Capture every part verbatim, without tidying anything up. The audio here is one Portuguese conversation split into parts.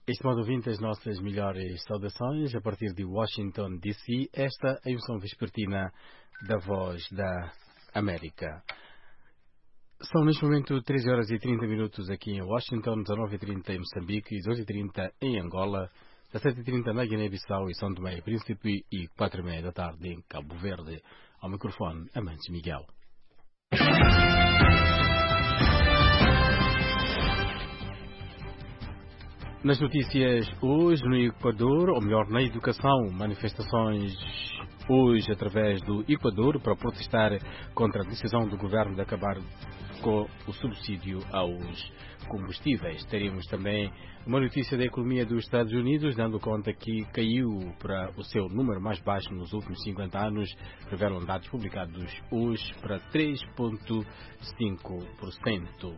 Estimado ouvinte, as nossas melhores saudações a partir de Washington, D C, esta é a emissão vespertina da Voz da América. São neste momento treze horas e trinta minutos aqui em Washington, dezanove e trinta em Moçambique, doze e trinta em Angola, dezassete e trinta na Guiné-Bissau e São Tomé e Príncipe e quatro e meia da tarde em Cabo Verde. Ao microfone, Amantes Miguel. Nas notícias hoje no Equador, ou melhor, na educação, manifestações hoje através do Equador para protestar contra a decisão do governo de acabar com o subsídio aos combustíveis. Teremos também uma notícia da economia dos Estados Unidos, dando conta que caiu para o seu número mais baixo nos últimos cinquenta anos, revelam dados publicados hoje para três vírgula cinco por cento.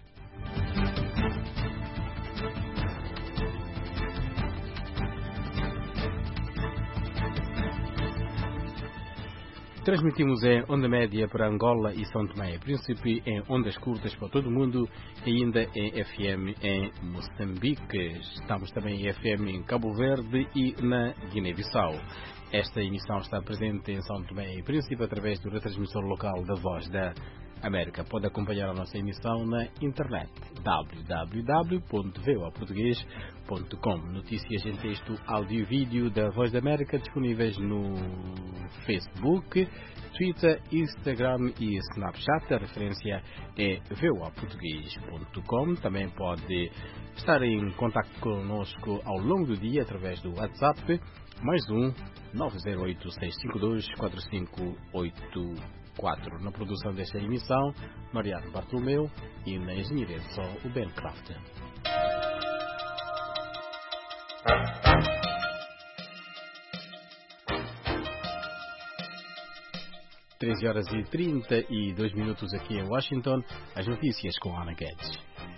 Transmitimos em onda média para Angola e São Tomé e Príncipe, em ondas curtas para todo o mundo e ainda em F M em Moçambique. Estamos também em F M em Cabo Verde e na Guiné-Bissau. Esta emissão está presente em São Tomé e Príncipe através do retransmissor local da Voz da América. Pode acompanhar a nossa emissão na internet w w w ponto v o a português ponto com. Notícias em texto, áudio e vídeo da Voz da América disponíveis no Facebook, Twitter, Instagram e Snapchat. A referência é v o a português ponto com. Também pode estar em contato conosco ao longo do dia através do WhatsApp mais um nove zero oito seis cinco dois quatro cinco oito quatro. Na produção desta emissão, Mariano Bartolomeu, e na engenharia de som, o Ben Craft. treze horas e trinta e dois minutos aqui em Washington. As notícias com Ana Guedes.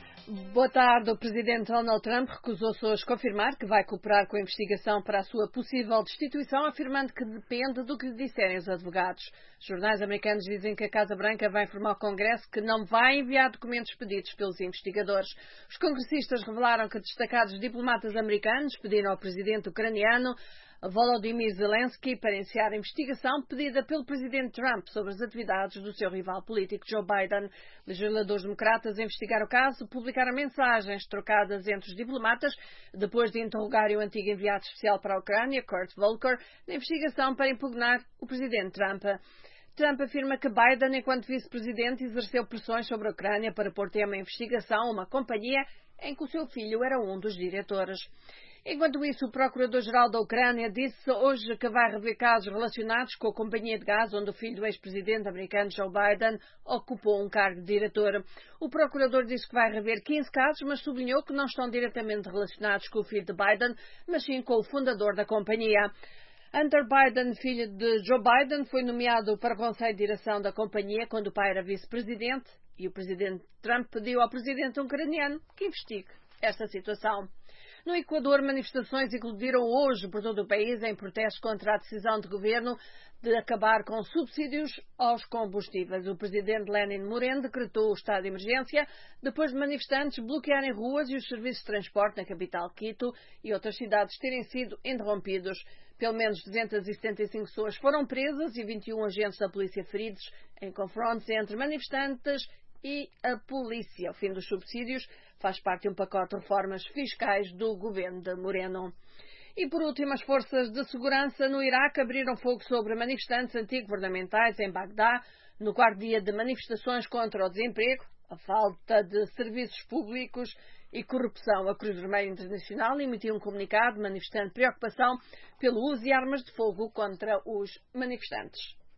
Boa tarde. O presidente Donald Trump recusou-se hoje confirmar que vai cooperar com a investigação para a sua possível destituição, afirmando que depende do que lhe disserem os advogados. Jornais americanos dizem que a Casa Branca vai informar ao Congresso que não vai enviar documentos pedidos pelos investigadores. Os congressistas revelaram que destacados diplomatas americanos pediram ao presidente ucraniano Volodymyr Zelensky para iniciar a investigação pedida pelo presidente Trump sobre as atividades do seu rival político Joe Biden. Legisladores democratas a investigar o caso publicaram mensagens trocadas entre os diplomatas depois de interrogarem o antigo enviado especial para a Ucrânia, Kurt Volker, na investigação para impugnar o presidente Trump. Trump afirma que Biden, enquanto vice-presidente, exerceu pressões sobre a Ucrânia para pôr tema à investigação uma companhia em que o seu filho era um dos diretores. Enquanto isso, o Procurador-Geral da Ucrânia disse hoje que vai rever casos relacionados com a companhia de gás onde o filho do ex-presidente americano Joe Biden ocupou um cargo de diretor. O Procurador disse que vai rever quinze casos, mas sublinhou que não estão diretamente relacionados com o filho de Biden, mas sim com o fundador da companhia. Hunter Biden, filho de Joe Biden, foi nomeado para o Conselho de Direção da companhia quando o pai era vice-presidente e o presidente Trump pediu ao presidente ucraniano que investigue esta situação. No Equador, manifestações eclodiram hoje por todo o país em protesto contra a decisão do governo de acabar com subsídios aos combustíveis. O presidente Lenin Moreno decretou o estado de emergência depois de manifestantes bloquearem ruas e os serviços de transporte na capital Quito e outras cidades terem sido interrompidos. Pelo menos duzentas e setenta e cinco pessoas foram presas e vinte e um agentes da polícia feridos em confrontos entre manifestantes e a polícia. O fim dos subsídios faz parte de um pacote de reformas fiscais do governo de Moreno. E, por último, as forças de segurança no Iraque abriram fogo sobre manifestantes antigovernamentais em Bagdá, no quarto dia de manifestações contra o desemprego, a falta de serviços públicos e corrupção. A Cruz Vermelha Internacional emitiu um comunicado manifestando preocupação pelo uso de armas de fogo contra os manifestantes.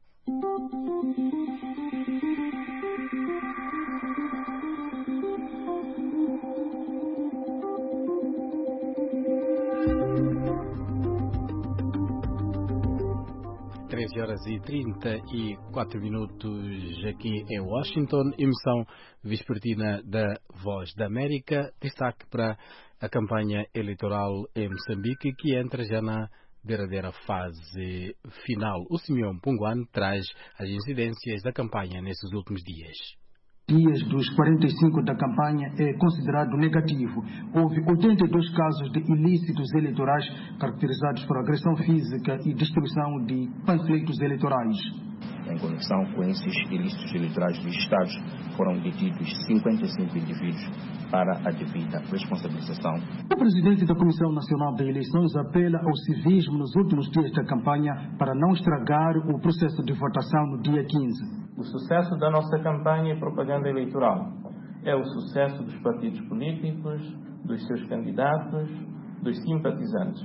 treze horas e trinta e quatro minutos aqui em Washington, emissão vespertina da Voz da América. Destaque para a campanha eleitoral em Moçambique, que entra já na verdadeira fase final. O Simeão Punguan traz as incidências da campanha nesses últimos dias. dias dos quarenta e cinco da campanha é considerado negativo. Houve oitenta e dois casos de ilícitos eleitorais caracterizados por agressão física e distribuição de panfletos eleitorais. Em conexão com esses ilícitos eleitorais dos Estados, foram detidos cinquenta e cinco indivíduos para a devida responsabilização. O presidente da Comissão Nacional de Eleições apela ao civismo nos últimos dias da campanha para não estragar o processo de votação no dia quinze. O sucesso da nossa campanha e propaganda eleitoral é o sucesso dos partidos políticos, dos seus candidatos, dos simpatizantes.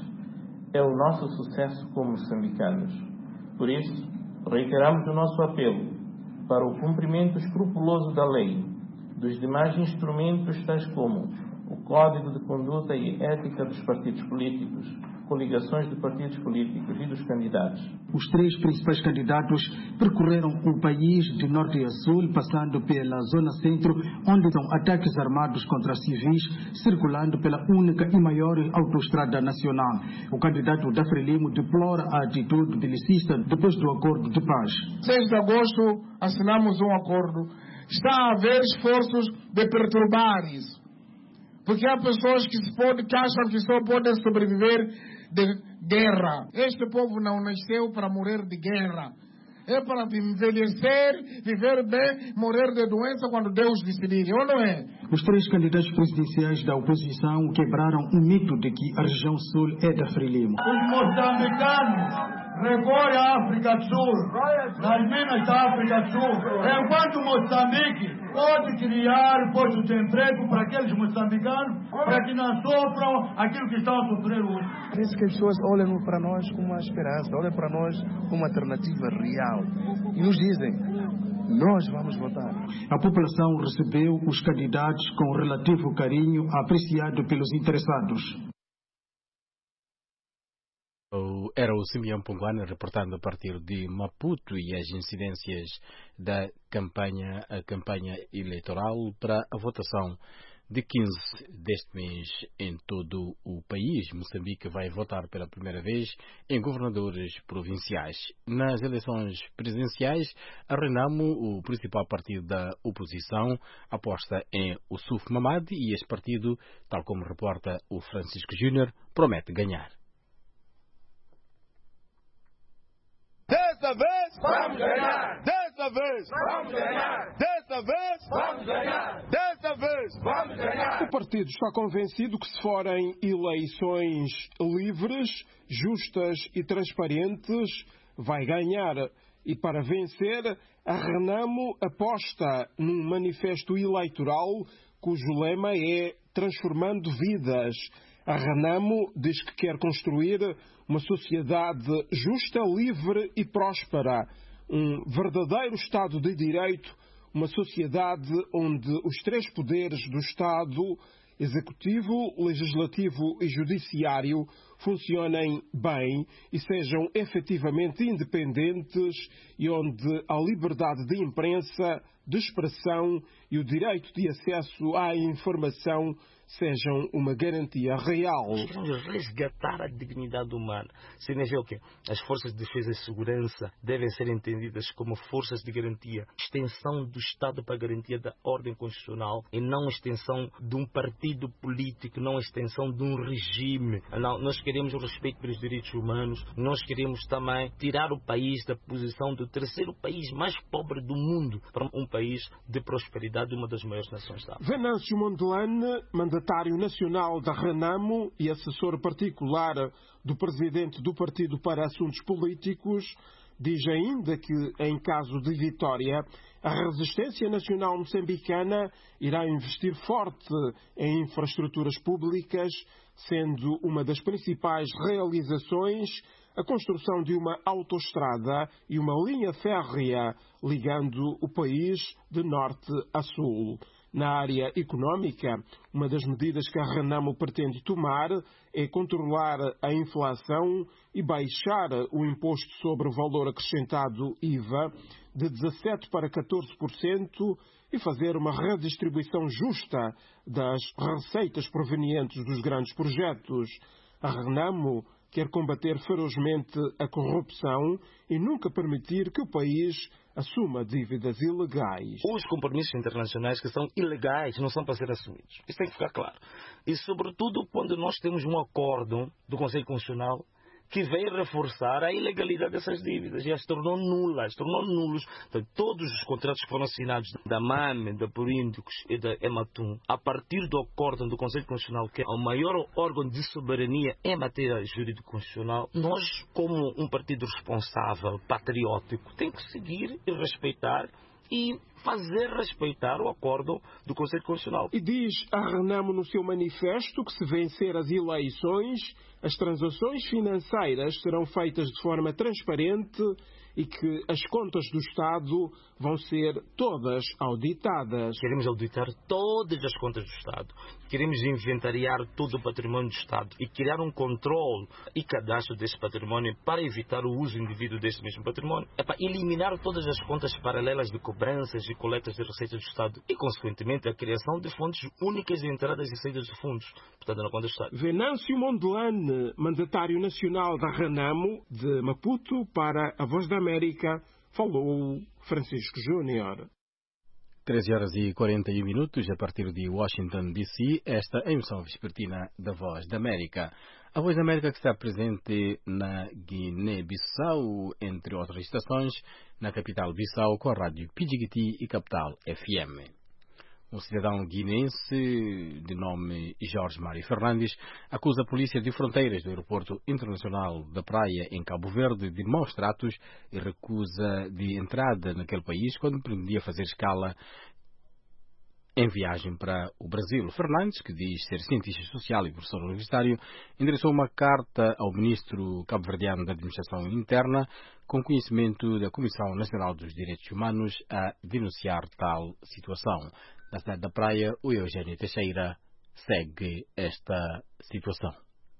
É o nosso sucesso como moçambicanos. Por isso, reiteramos o nosso apelo para o cumprimento escrupuloso da lei, dos demais instrumentos tais como o Código de Conduta e Ética dos Partidos Políticos, coligações de partidos políticos e dos candidatos. Os três principais candidatos percorreram o país de norte a sul, passando pela zona centro, onde estão ataques armados contra civis, circulando pela única e maior autoestrada nacional. O candidato da Frelimo deplora a atitude belicista depois do acordo de paz. seis de agosto assinamos um acordo. Está a haver esforços de perturbar isso. Porque há pessoas que, se pode, que acham que só podem sobreviver de guerra. Este povo não nasceu para morrer de guerra. É para envelhecer, viver bem, morrer de doença quando Deus decidir, ou não é? Os três candidatos presidenciais da oposição quebraram o mito de que a região sul é da Frelimo. Os moçambicanos recorrem à África do Sul, nas minas da África do Sul, enquanto Moçambique pode criar postos de emprego para aqueles moçambicanos, para que não sofram aquilo que estão a sofrer hoje. Parece que as pessoas olham para nós com uma esperança, olham para nós com uma alternativa real e nos dizem: nós vamos votar. A população recebeu os candidatos com relativo carinho, apreciado pelos interessados. Era o Simeão Ponguana reportando a partir de Maputo e as incidências da campanha, a campanha eleitoral para a votação de quinze deste mês em todo o país. Moçambique vai votar pela primeira vez em governadores provinciais. Nas eleições presidenciais, a Renamo, o principal partido da oposição, aposta em Ossuf Mamadi e este partido, tal como reporta o Francisco Júnior, promete ganhar. Dessa vez, vamos ganhar! Dessa vez, vamos ganhar! Dessa vez, vamos ganhar! Dessa vez, vamos ganhar! O partido está convencido que, se forem eleições livres, justas e transparentes, vai ganhar. E para vencer, a Renamo aposta num manifesto eleitoral cujo lema é Transformando Vidas. A Renamo diz que quer construir uma sociedade justa, livre e próspera, um verdadeiro Estado de Direito, uma sociedade onde os três poderes do Estado, Executivo, Legislativo e Judiciário, funcionem bem e sejam efetivamente independentes e onde a liberdade de imprensa, de expressão e o direito de acesso à informação sejam uma garantia real. Queremos resgatar a dignidade humana. Significa o quê? As forças de defesa e segurança devem ser entendidas como forças de garantia, extensão do Estado para a garantia da ordem constitucional e não extensão de um partido político, não extensão de um regime. Não, nós queremos o respeito pelos direitos humanos, nós queremos também tirar o país da posição do terceiro país mais pobre do mundo para um país de prosperidade, uma das maiores nações da África. Venâncio Mondlane, mandatário nacional da Renamo e assessor particular do presidente do Partido para Assuntos Políticos, diz ainda que, em caso de vitória, a resistência nacional moçambicana irá investir forte em infraestruturas públicas, sendo uma das principais realizações a construção de uma autoestrada e uma linha férrea ligando o país de norte a sul. Na área económica, uma das medidas que a Renamo pretende tomar é controlar a inflação e baixar o imposto sobre o valor acrescentado I V A de dezassete por cento para catorze por cento e fazer uma redistribuição justa das receitas provenientes dos grandes projetos. A Renamo quer combater ferozmente a corrupção e nunca permitir que o país assuma dívidas ilegais. Os compromissos internacionais que são ilegais não são para ser assumidos. Isso tem que ficar claro. E, sobretudo, quando nós temos um acordo do Conselho Constitucional que veio reforçar a ilegalidade dessas dívidas e as tornou nulas, tornou nulos. Então, todos os contratos que foram assinados da M A M, da Puríndicos e da Ematum, a partir do acordo do Conselho Constitucional, que é o maior órgão de soberania em matéria jurídico-constitucional, nós, como um partido responsável, patriótico, tem que seguir e respeitar e fazer respeitar o acordo do Conselho Constitucional. E diz a Renamo no seu manifesto que, se vencer as eleições, as transações financeiras serão feitas de forma transparente e que as contas do Estado vão ser todas auditadas. Queremos auditar todas as contas do Estado. Queremos inventariar todo o património do Estado e criar um controle e cadastro desse património para evitar o uso indevido desse mesmo património. É para eliminar todas as contas paralelas de cobranças e coletas de receitas do Estado e, consequentemente, a criação de fontes únicas de entradas e saídas de fundos, portanto, na conta do Estado. Venâncio Mondelane, mandatário nacional da Renamo de Maputo, para a Voz da América, falou Francisco Júnior. treze horas e quarenta e um minutos, a partir de Washington, D C, esta é a emissão vespertina da Voz da América. A Voz da América que está presente na Guiné-Bissau, entre outras estações, na capital Bissau, com a rádio Pidjigiti e Capital F M. Um cidadão guineense de nome Jorge Mário Fernandes acusa a Polícia de Fronteiras do Aeroporto Internacional da Praia, em Cabo Verde, de maus tratos e recusa de entrada naquele país quando pretendia fazer escala em viagem para o Brasil. Fernandes, que diz ser cientista social e professor universitário, endereçou uma carta ao ministro cabo-verdiano da Administração Interna com conhecimento da Comissão Nacional dos Direitos Humanos a denunciar tal situação. Na cidade da Praia, o Eugênio Teixeira segue esta situação.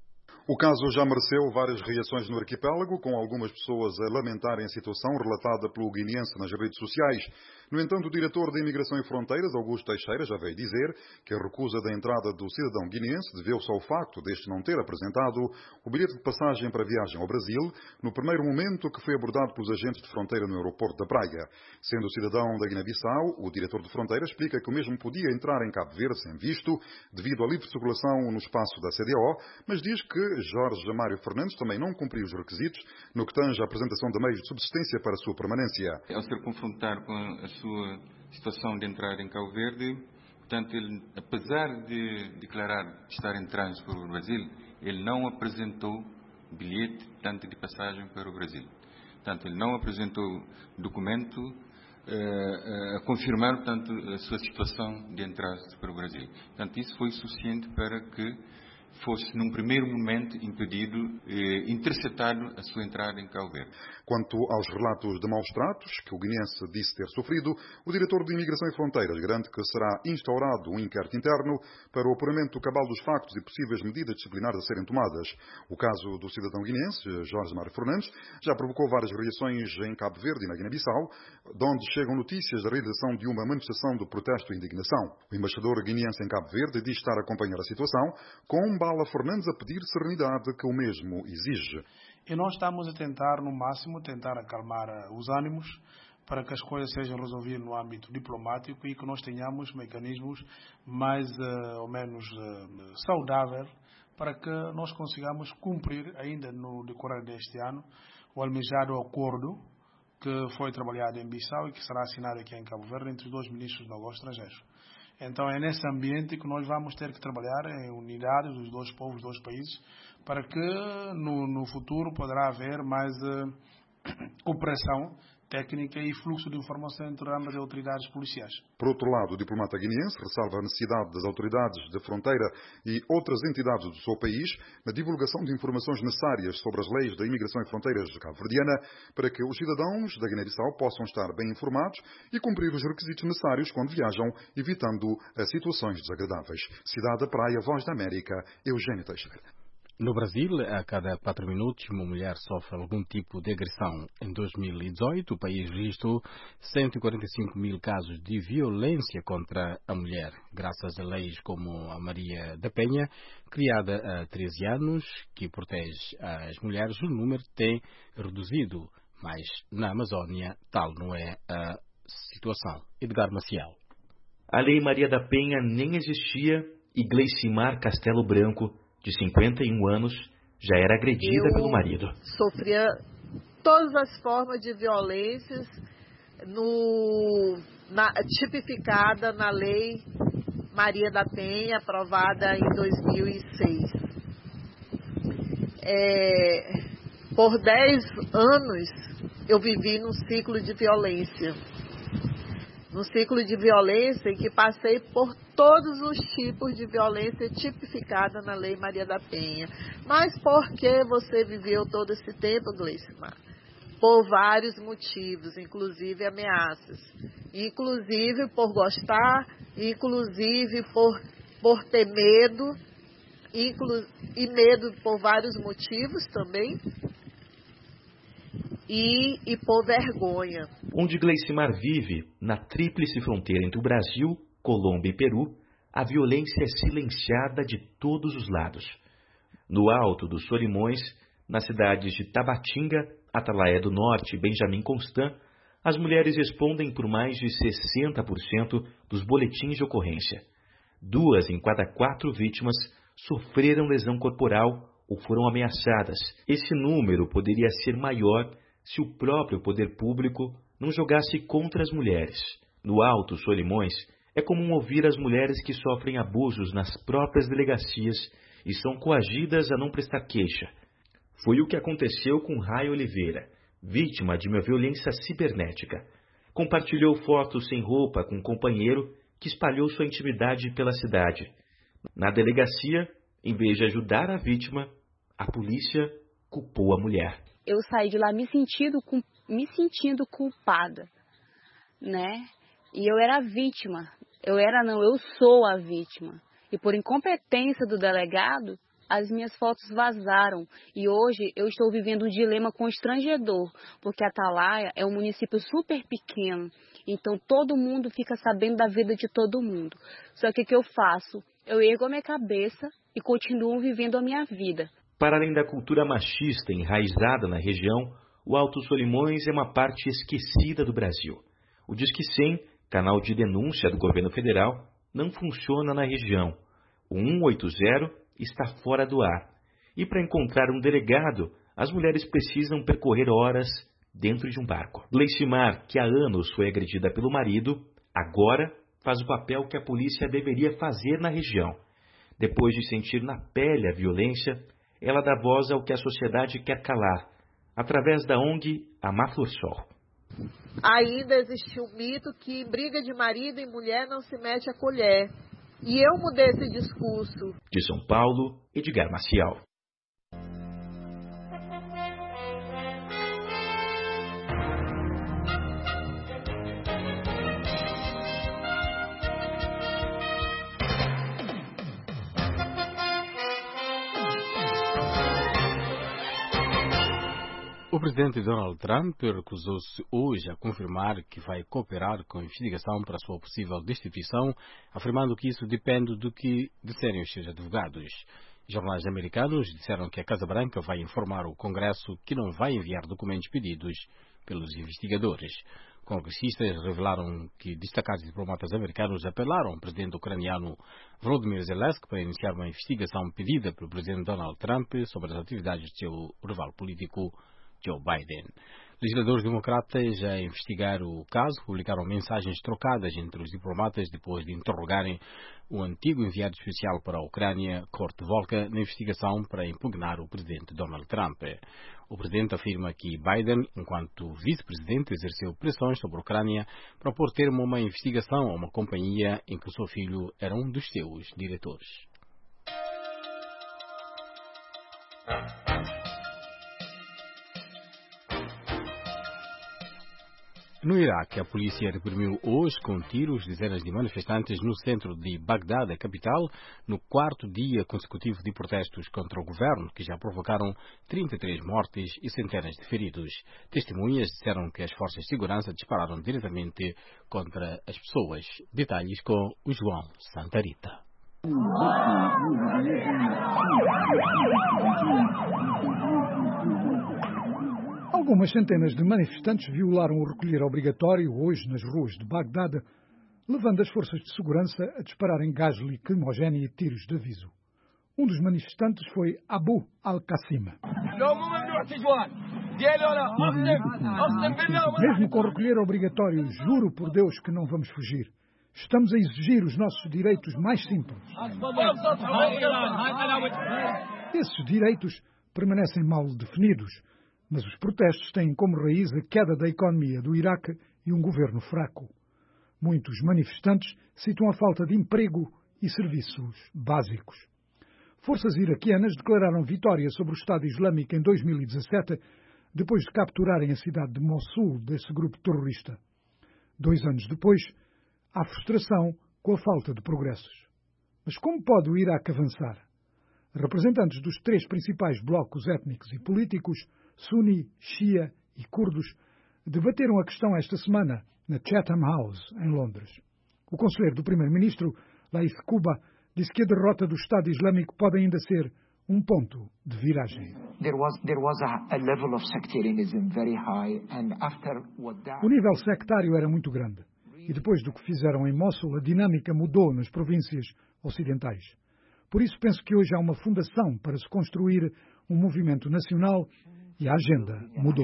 O caso já mereceu várias reações no arquipélago, com algumas pessoas a lamentarem a situação relatada pelo guineense nas redes sociais. No entanto, o diretor da Imigração e Fronteiras, Augusto Teixeira, já veio dizer que a recusa da entrada do cidadão guineense deveu-se ao facto deste não ter apresentado o bilhete de passagem para a viagem ao Brasil no primeiro momento que foi abordado pelos agentes de fronteira no aeroporto da Praia. Sendo cidadão da Guiné-Bissau, o diretor de Fronteira explica que o mesmo podia entrar em Cabo Verde sem visto, devido à livre circulação no espaço da C D O, mas diz que Jorge Mário Fernandes também não cumpriu os requisitos no que tange à apresentação de meios de subsistência para a sua permanência. Ao ser confrontado com a sua situação de entrar em Cabo Verde, portanto, ele, apesar de declarar estar em trânsito para o Brasil, ele não apresentou bilhete, tanto de passagem para o Brasil. Portanto, ele não apresentou documento uh, uh, a confirmar, portanto, a sua situação de entrada para o Brasil. Portanto, isso foi suficiente para que fosse, num primeiro momento, impedido, eh, interceptado a sua entrada em Cabo Verde. Quanto aos relatos de maus tratos que o guineense disse ter sofrido, o diretor de Imigração e Fronteiras garante que será instaurado um inquérito interno para o apuramento cabal dos factos e possíveis medidas disciplinares a serem tomadas. O caso do cidadão guineense, Jorge Mário Fernandes, já provocou várias reações em Cabo Verde e na Guiné-Bissau, de onde chegam notícias da realização de uma manifestação de protesto e indignação. O embaixador guineense em Cabo Verde diz estar a acompanhar a situação, com um Bala Fernandes a pedir serenidade que o mesmo exige. E nós estamos a tentar, no máximo, tentar acalmar os ânimos para que as coisas sejam resolvidas no âmbito diplomático e que nós tenhamos mecanismos mais uh, ou menos uh, saudáveis para que nós consigamos cumprir ainda no decorrer deste ano o almejado acordo que foi trabalhado em Bissau e que será assinado aqui em Cabo Verde entre os dois ministros de negócios estrangeiros. Então é nesse ambiente que nós vamos ter que trabalhar em unidade dos dois povos, dos dois países, para que no, no futuro poderá haver mais uh, cooperação técnica e fluxo de informação entre ambas as autoridades policiais. Por outro lado, o diplomata guineense ressalva a necessidade das autoridades de fronteira e outras entidades do seu país na divulgação de informações necessárias sobre as leis da imigração e fronteiras cabo-verdiana para que os cidadãos da Guiné-Bissau possam estar bem informados e cumprir os requisitos necessários quando viajam, evitando situações desagradáveis. Cidade da Praia, Voz da América, Eugênio Teixeira. No Brasil, a cada quatro minutos, uma mulher sofre algum tipo de agressão. Em dois mil e dezoito, o país registrou cento e quarenta e cinco mil casos de violência contra a mulher, graças a leis como a Maria da Penha, criada há treze anos, que protege as mulheres. O número tem reduzido, mas na Amazônia tal não é a situação. Edgar Maciel. A Lei Maria da Penha nem existia e Gleicimar Castelo Branco, de cinquenta e um anos, já era agredida Eu pelo marido. Sofria todas as formas de violências no, na, tipificada na Lei Maria da Penha, aprovada em dois mil e seis. É, por dez anos eu vivi num ciclo de violência. Num ciclo de violência em que passei por todos os tipos de violência tipificada na Lei Maria da Penha. Mas por que você viveu todo esse tempo, Gleicimar? Por vários motivos, inclusive ameaças. Inclusive por gostar, inclusive por, por ter medo, inclu, e medo por vários motivos também. E, e por vergonha. Onde Gleicimar vive, na tríplice fronteira entre o Brasil, Colômbia e Peru, a violência é silenciada de todos os lados. No alto dos Solimões, nas cidades de Tabatinga, Atalaia do Norte e Benjamin Constant, as mulheres respondem por mais de sessenta por cento dos boletins de ocorrência. Duas em cada quatro vítimas sofreram lesão corporal ou foram ameaçadas. Esse número poderia ser maior se o próprio poder público não jogasse contra as mulheres. No Alto Solimões, é comum ouvir as mulheres que sofrem abusos nas próprias delegacias e são coagidas a não prestar queixa. Foi o que aconteceu com Ray Oliveira, vítima de uma violência cibernética. Compartilhou fotos sem roupa com um companheiro que espalhou sua intimidade pela cidade. Na delegacia, em vez de ajudar a vítima, a polícia culpou a mulher. Eu saí de lá me sentindo, me sentindo culpada, né? E eu era a vítima. Eu era não, eu sou a vítima. E por incompetência do delegado, as minhas fotos vazaram. E hoje eu estou vivendo um dilema constrangedor, porque Atalaia é um município super pequeno. Então todo mundo fica sabendo da vida de todo mundo. Só que o que eu faço? Eu ergo a minha cabeça e continuo vivendo a minha vida. Para além da cultura machista enraizada na região, o Alto Solimões é uma parte esquecida do Brasil. O Disque cem, canal de denúncia do governo federal, não funciona na região. O cento e oitenta está fora do ar. E para encontrar um delegado, as mulheres precisam percorrer horas dentro de um barco. Gleicimar, que há anos foi agredida pelo marido, agora faz o papel que a polícia deveria fazer na região. Depois de sentir na pele a violência, ela dá voz ao que a sociedade quer calar, através da O N G Amar Flor Sol. Ainda existe um mito que em briga de marido e mulher não se mete a colher. E eu mudei esse discurso. De São Paulo, Edgar Maciel. O presidente Donald Trump recusou-se hoje a confirmar que vai cooperar com a investigação para a sua possível destituição, afirmando que isso depende do que disserem os seus advogados. Jornais americanos disseram que a Casa Branca vai informar o Congresso que não vai enviar documentos pedidos pelos investigadores. Congressistas revelaram que destacados diplomatas americanos apelaram ao presidente ucraniano Volodymyr Zelensky para iniciar uma investigação pedida pelo presidente Donald Trump sobre as atividades do seu rival político Joe Biden. Legisladores democratas a investigar o caso publicaram mensagens trocadas entre os diplomatas depois de interrogarem o antigo enviado especial para a Ucrânia, Kurt Volker, na investigação para impugnar o presidente Donald Trump. O presidente afirma que Biden, enquanto vice-presidente, exerceu pressões sobre a Ucrânia para pôr termo a uma investigação a uma companhia em que o seu filho era um dos seus diretores. No Iraque, a polícia reprimiu hoje com tiros dezenas de manifestantes no centro de Bagdad, a capital, no quarto dia consecutivo de protestos contra o governo, que já provocaram trinta e três mortes e centenas de feridos. Testemunhas disseram que as forças de segurança dispararam diretamente contra as pessoas. Detalhes com o João Santarita. Algumas centenas de manifestantes violaram o recolher obrigatório hoje nas ruas de Bagdade, levando as forças de segurança a dispararem gás lacrimogéneo e tiros de aviso. Um dos manifestantes foi Abu Al-Qasim. Mesmo com recolher obrigatório, juro por Deus que não vamos fugir. Estamos a exigir os nossos direitos mais simples. Esses direitos permanecem mal definidos, mas os protestos têm como raiz a queda da economia do Iraque e um governo fraco. Muitos manifestantes citam a falta de emprego e serviços básicos. Forças iraquianas declararam vitória sobre o Estado Islâmico em dois mil e dezassete, depois de capturarem a cidade de Mossul desse grupo terrorista. Dois anos depois, há frustração com a falta de progressos. Mas como pode o Iraque avançar? Representantes dos três principais blocos étnicos e políticos, Sunni, Shia e Curdos, debateram a questão esta semana na Chatham House, em Londres. O conselheiro do primeiro-ministro, Laith Kuba, disse que a derrota do Estado Islâmico pode ainda ser um ponto de viragem. O nível sectário era muito grande. E depois do que fizeram em Mossul, a dinâmica mudou nas províncias ocidentais. Por isso penso que hoje há uma fundação para se construir um movimento nacional e a agenda mudou.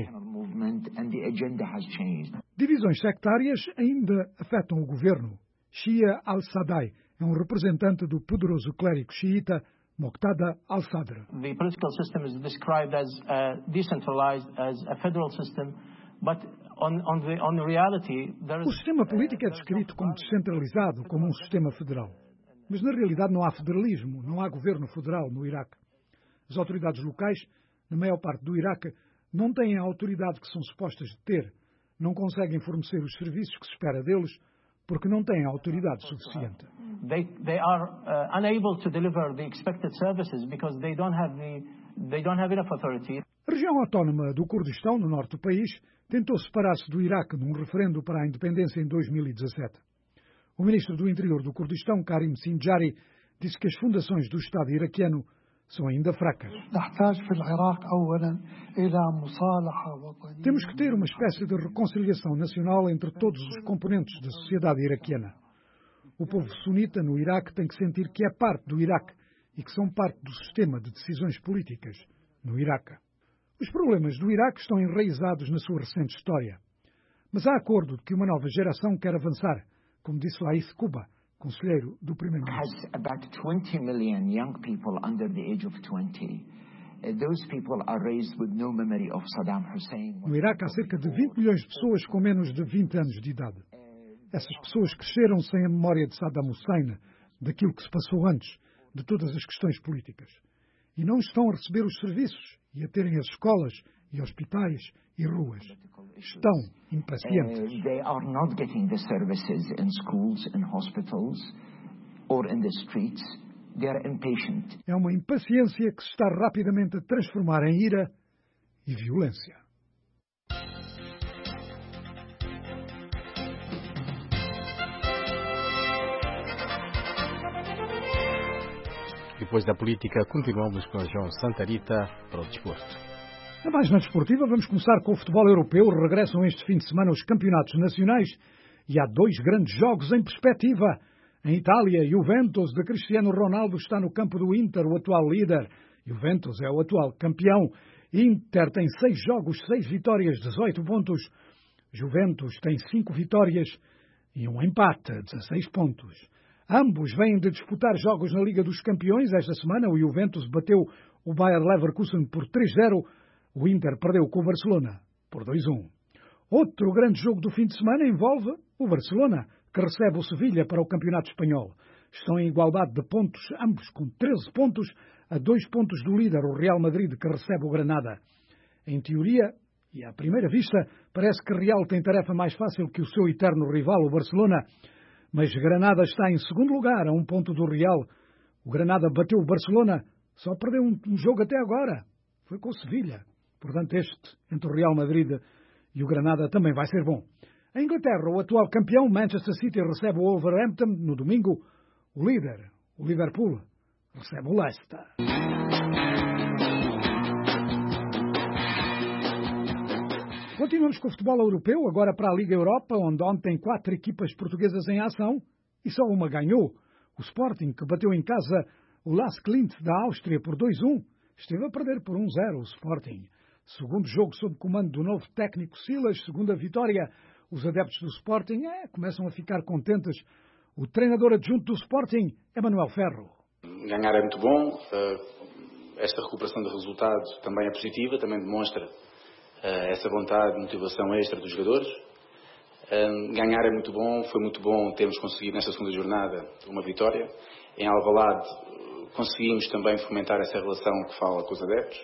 Divisões sectárias ainda afetam o governo. Shia al-Sadai é um representante do poderoso clérigo xiita Moqtada al-Sadr. The political system is described as uh, decentralized, as a federal system, but on, on, the, on reality there is... O sistema político é descrito como descentralizado, como um sistema federal. Mas na realidade não há federalismo, não há governo federal no Iraque. As autoridades locais, na maior parte do Iraque, não têm a autoridade que são supostas de ter, não conseguem fornecer os serviços que se espera deles, porque não têm a autoridade suficiente. They, they are uh, unable to deliver the expected services because they don't have the, they don't have enough authority. A região autónoma do Kurdistão, no norte do país, tentou separar-se do Iraque num referendo para a independência em dois mil e dezassete. O ministro do Interior do Kurdistão, Karim Sinjari, disse que as fundações do Estado iraquiano são ainda fracas. Temos que ter uma espécie de reconciliação nacional entre todos os componentes da sociedade iraquiana. O povo sunita no Iraque tem que sentir que é parte do Iraque e que são parte do sistema de decisões políticas no Iraque. Os problemas do Iraque estão enraizados na sua recente história. Mas há acordo de que uma nova geração quer avançar, como disse Laith Kuba, conselheiro do primeiro-ministro. Has about twenty million young people under the age of twenty. Uh, those people are raised with no memory of Saddam Hussein. No Iraque há cerca de vinte milhões de pessoas com menos de vinte anos de idade. Essas pessoas cresceram sem a memória de Saddam Hussein, daquilo que se passou antes, de todas as questões políticas. E não estão a receber os serviços e a terem as escolas e hospitais e ruas. Estão impacientes. Uh, they are not getting the services in schools, in hospitals or in the streets. They are impatient. É uma impaciência que se está rapidamente a transformar em ira e violência. Depois da política, continuamos com João Santarita para o desporto. A página desportiva, vamos começar com o futebol europeu. Regressam este fim de semana os campeonatos nacionais e há dois grandes jogos em perspectiva. Em Itália, Juventus de Cristiano Ronaldo está no campo do Inter, o atual líder. Juventus é o atual campeão. Inter tem seis jogos, seis vitórias, dezoito pontos. Juventus tem cinco vitórias e um empate, dezasseis pontos. Ambos vêm de disputar jogos na Liga dos Campeões. Esta semana o Juventus bateu o Bayer Leverkusen por três a zero. O Inter perdeu com o Barcelona por dois a um. Outro grande jogo do fim de semana envolve o Barcelona, que recebe o Sevilha para o Campeonato Espanhol. Estão em igualdade de pontos, ambos com treze pontos, a dois pontos do líder, o Real Madrid, que recebe o Granada. Em teoria, e à primeira vista, parece que o Real tem tarefa mais fácil que o seu eterno rival, o Barcelona, mas Granada está em segundo lugar, a um ponto do Real. O Granada bateu o Barcelona, só perdeu um, um jogo até agora. Foi com o Sevilha. Portanto, este entre o Real Madrid e o Granada também vai ser bom. Em Inglaterra, o atual campeão, Manchester City, recebe o Wolverhampton no domingo. O líder, o Liverpool, recebe o Leicester. Continuamos com o futebol europeu, agora para a Liga Europa, onde ontem quatro equipas portuguesas em ação e só uma ganhou. O Sporting, que bateu em casa o Lask Linz da Áustria por dois a um, esteve a perder por um a zero o Sporting. Segundo jogo sob comando do novo técnico Silas, segunda vitória, os adeptos do Sporting é, começam a ficar contentes. O treinador adjunto do Sporting é Manuel Ferro. Ganhar é muito bom, esta recuperação de resultados também é positiva, também demonstra essa vontade, motivação extra dos jogadores. Ganhar é muito bom, foi muito bom termos conseguido nesta segunda jornada uma vitória. Em Alvalade conseguimos também fomentar essa relação que fala com os adeptos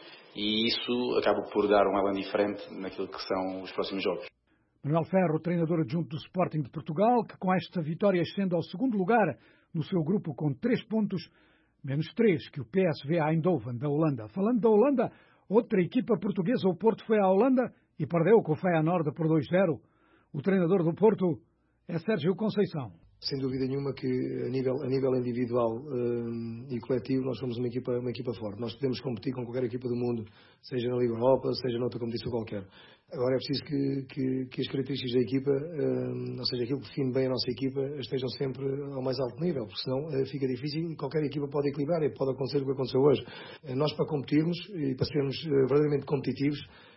e isso acaba por dar um elan diferente naquilo que são os próximos jogos. Manuel Ferro, treinador adjunto do Sporting de Portugal, que com esta vitória ascende ao segundo lugar no seu grupo com três pontos, menos três que o P S V Eindhoven da Holanda. Falando da Holanda, outra equipa portuguesa, o Porto, foi à Holanda e perdeu com o Feyenoord por dois a zero. O treinador do Porto é Sérgio Conceição. Sem dúvida nenhuma que a nível, a nível individual um, e coletivo nós somos uma equipa, uma equipa forte. Nós podemos competir com qualquer equipa do mundo, seja na Liga Europa, seja noutra competição qualquer. Agora é preciso que, que, que as características da equipa, um, ou seja, aquilo que define bem a nossa equipa, estejam sempre ao mais alto nível, porque senão uh, fica difícil e qualquer equipa pode equilibrar e pode acontecer o que aconteceu hoje. Uh, nós para competirmos e para sermos uh, verdadeiramente competitivos,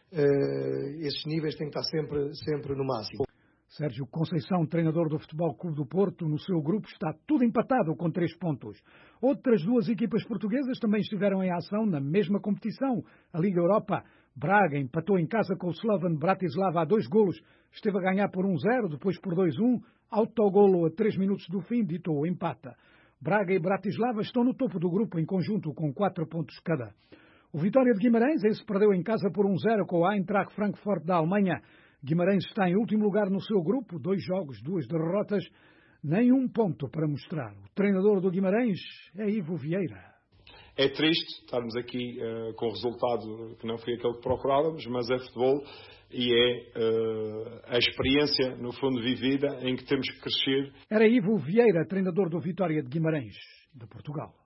uh, esses níveis têm que estar sempre, sempre no máximo. Sérgio Conceição, treinador do Futebol Clube do Porto, no seu grupo está tudo empatado com três pontos. Outras duas equipas portuguesas também estiveram em ação na mesma competição, a Liga Europa. Braga empatou em casa com o Slovan Bratislava a dois golos. Esteve a ganhar por um a zero, depois por dois a um. Autogolo a três minutos do fim ditou o empate. Braga e Bratislava estão no topo do grupo em conjunto com quatro pontos cada. O Vitória de Guimarães, esse perdeu em casa por um a zero com o Eintracht Frankfurt da Alemanha. Guimarães está em último lugar no seu grupo, dois jogos, duas derrotas, nem um ponto para mostrar. O treinador do Guimarães é Ivo Vieira. É triste estarmos aqui uh, com o resultado que não foi aquele que procurávamos, mas é futebol e é uh, a experiência, no fundo, vivida em que temos que crescer. Era Ivo Vieira, treinador do Vitória de Guimarães, de Portugal.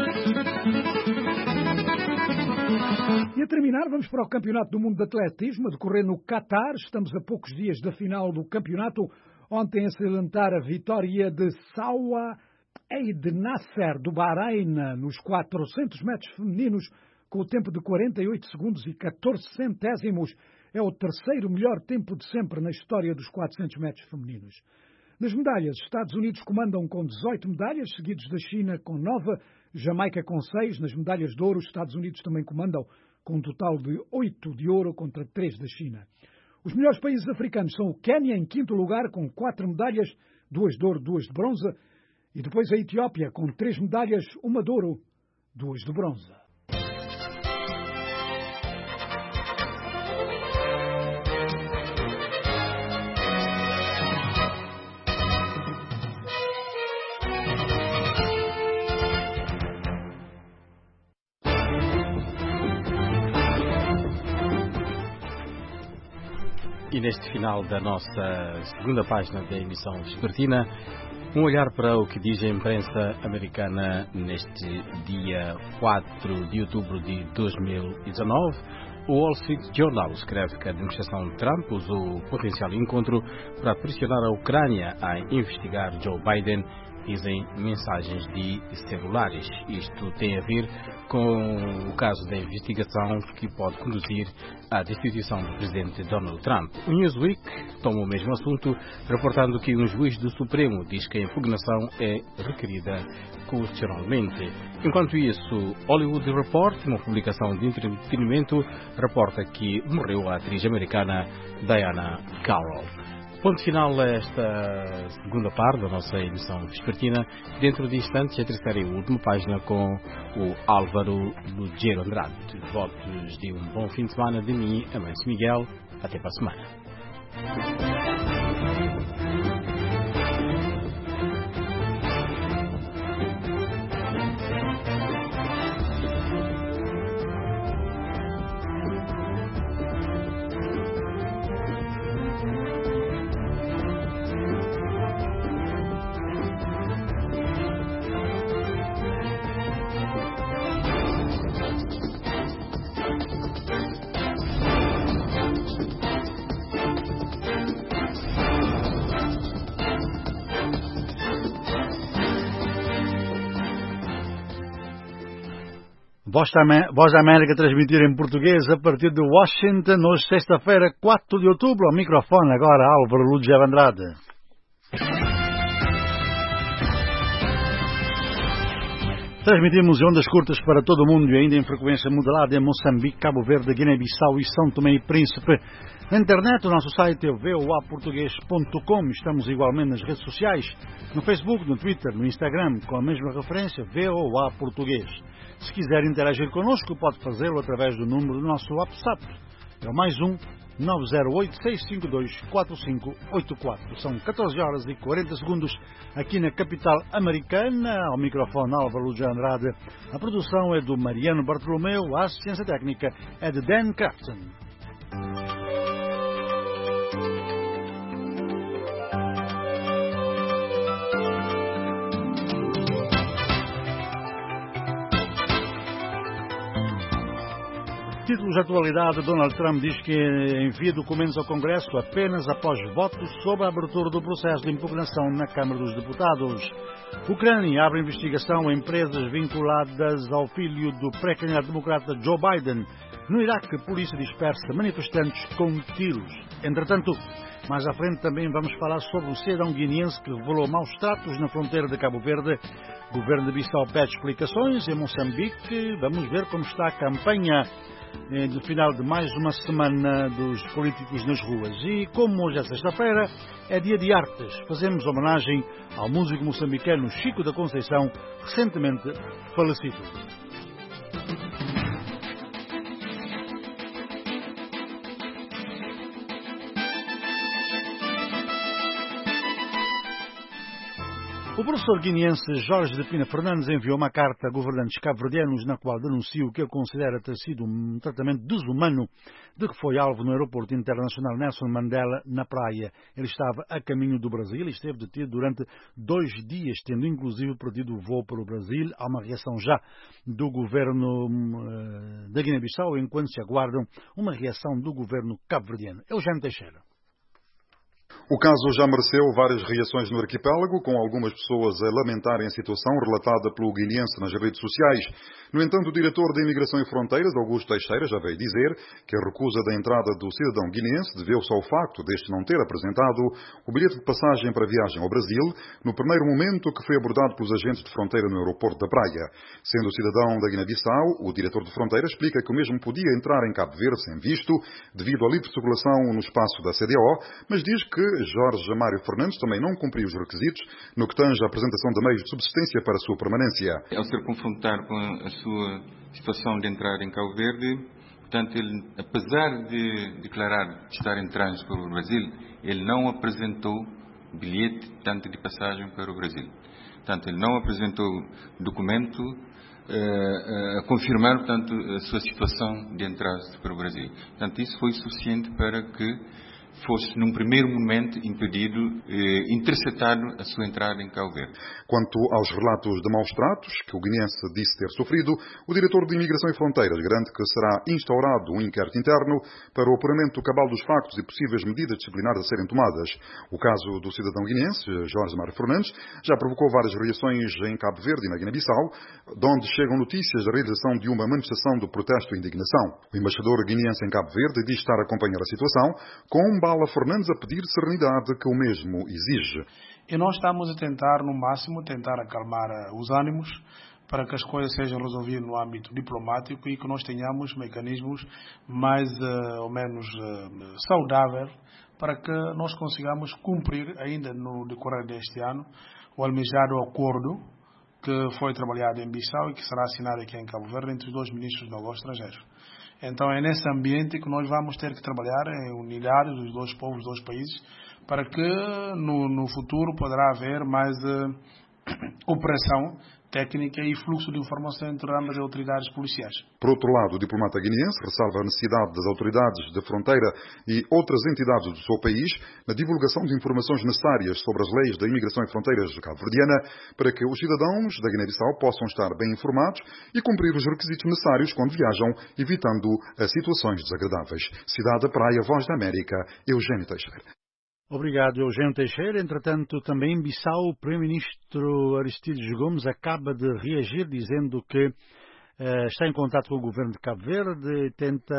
E a terminar, vamos para o Campeonato do Mundo de Atletismo, a decorrer no Qatar. Estamos a poucos dias da final do campeonato. Ontem a salientar a vitória de Sawa Eid Nasser, do Bahrein, nos quatrocentos metros femininos, com o tempo de quarenta e oito segundos e catorze centésimos. É o terceiro melhor tempo de sempre na história dos quatrocentos metros femininos. Nas medalhas, Estados Unidos comandam com dezoito medalhas, seguidos da China com nove, Jamaica com seis. Nas medalhas de ouro, os Estados Unidos também comandam com um total de oito de ouro contra três da China. Os melhores países africanos são o Quênia em quinto lugar com quatro medalhas, duas de ouro, duas de bronze, e depois a Etiópia com três medalhas, uma de ouro, duas de bronze. E neste final da nossa segunda página da emissão vespertina, um olhar para o que diz a imprensa americana neste dia quatro de outubro de dois mil e dezanove. O Wall Street Journal escreve que a administração Trump usou o potencial encontro para pressionar a Ucrânia a investigar Joe Biden, dizem mensagens de celulares. Isto tem a ver com o caso da investigação que pode conduzir à destituição do presidente Donald Trump. O Newsweek toma o mesmo assunto, reportando que um juiz do Supremo diz que a impugnação é requerida constitucionalmente. Enquanto isso, Hollywood Report, uma publicação de entretenimento, reporta que morreu a atriz americana Diana Carroll. Ponto final a esta segunda parte da nossa emissão vespertina. Dentro de instantes, a terceira e última página com o Álvaro Lugero Andrade. Votos de um bom fim de semana de mim, Amancio Miguel. Até para a semana. Voz da América transmitir em português a partir de Washington, hoje sexta-feira, quatro de outubro. Ao microfone agora Álvaro Lúcio Andrade. Transmitimos em ondas curtas para todo o mundo e ainda em frequência modulada em Moçambique, Cabo Verde, Guiné-Bissau e São Tomé e Príncipe. Na internet, o nosso site é v o a português ponto com. Estamos igualmente nas redes sociais, no Facebook, no Twitter, no Instagram, com a mesma referência, V O A Português. Se quiser interagir connosco, pode fazê-lo através do número do nosso WhatsApp. É o mais um nove zero oito, seis cinco dois, quatro cinco oito quatro. São catorze horas e quarenta segundos aqui na capital americana. Ao microfone Álvaro Lúcio Andrade. A produção é do Mariano Bartolomeu. A assistência técnica é de Dan Crafton. Títulos de atualidade: Donald Trump diz que envia documentos ao Congresso apenas após votos sobre a abertura do processo de impugnação na Câmara dos Deputados. Ucrânia abre investigação a empresas vinculadas ao filho do pré-candidato democrata Joe Biden. No Iraque, a polícia dispersa manifestantes com tiros. Entretanto, mais à frente também vamos falar sobre um cidadão guineense que revelou maus tratos na fronteira de Cabo Verde. O governo de Bissau pede explicações. Em Moçambique, vamos ver como está a campanha no final de mais uma semana dos políticos nas ruas. E como hoje é sexta-feira, é dia de artes, fazemos homenagem ao músico moçambicano Chico da Conceição, recentemente falecido. O professor guineense Jorge de Pina Fernandes enviou uma carta a governantes cabo-verdianos na qual denuncia o que ele considera ter sido um tratamento desumano de que foi alvo no aeroporto internacional Nelson Mandela, na Praia. Ele estava a caminho do Brasil e esteve detido durante dois dias, tendo inclusive perdido o voo para o Brasil. Há uma reação já do governo uh, da Guiné-Bissau, enquanto se aguardam uma reação do governo cabo-verdiano. Eugênio Teixeira. O caso já mereceu várias reações no arquipélago, com algumas pessoas a lamentarem a situação relatada pelo guineense nas redes sociais. No entanto, o diretor da Imigração e Fronteiras, Augusto Teixeira, já veio dizer que a recusa da entrada do cidadão guineense deveu-se ao facto deste não ter apresentado o bilhete de passagem para a viagem ao Brasil no primeiro momento que foi abordado pelos agentes de fronteira no aeroporto da Praia. Sendo cidadão da Guiné-Bissau, o diretor de Fronteira explica que o mesmo podia entrar em Cabo Verde sem visto, devido à livre circulação no espaço da C D O, mas diz que Jorge Mário Fernandes também não cumpriu os requisitos no que tange à apresentação de meios de subsistência para a sua permanência. Ao ser confrontado com a sua situação de entrar em Cabo Verde, portanto, ele, apesar de declarar estar em trânsito para o Brasil, ele não apresentou bilhete, tanto de passagem para o Brasil. Portanto, ele não apresentou documento uh, uh, a confirmar, portanto, a sua situação de entrada para o Brasil. Portanto, isso foi suficiente para que fosse, num primeiro momento, impedido, eh, interceptado a sua entrada em Cabo Verde. Quanto aos relatos de maus tratos que o guineense disse ter sofrido, o diretor de Imigração e Fronteiras garante que será instaurado um inquérito interno para o apuramento cabal dos factos e possíveis medidas disciplinares a serem tomadas. O caso do cidadão guineense, Jorge Mário Fernandes, já provocou várias reações em Cabo Verde e na Guiné-Bissau, de onde chegam notícias da realização de uma manifestação de protesto e indignação. O embaixador guineense em Cabo Verde diz estar a acompanhar a situação, com Bala Fernandes a pedir serenidade que o mesmo exige. E nós estamos a tentar, no máximo, tentar acalmar os ânimos para que as coisas sejam resolvidas no âmbito diplomático e que nós tenhamos mecanismos mais uh, ou menos uh, saudáveis para que nós consigamos cumprir ainda no decorrer deste ano o almejado acordo que foi trabalhado em Bissau e que será assinado aqui em Cabo Verde entre os dois ministros de negócios estrangeiros. Então é nesse ambiente que nós vamos ter que trabalhar em unidade dos dois povos, dos dois países, para que no, no futuro poderá haver mais uh, cooperação técnica e fluxo de informação entre ambas as autoridades policiais. Por outro lado, o diplomata guineense ressalva a necessidade das autoridades da fronteira e outras entidades do seu país na divulgação de informações necessárias sobre as leis da imigração e fronteiras cabo-verdiana para que os cidadãos da Guiné-Bissau possam estar bem informados e cumprir os requisitos necessários quando viajam, evitando as situações desagradáveis. Cidade da Praia, Voz da América, Eugênio Teixeira. Obrigado, Eugênio Teixeira. Entretanto, também em Bissau, o primeiro-ministro Aristides Gomes acaba de reagir dizendo que uh, está em contato com o governo de Cabo Verde e tenta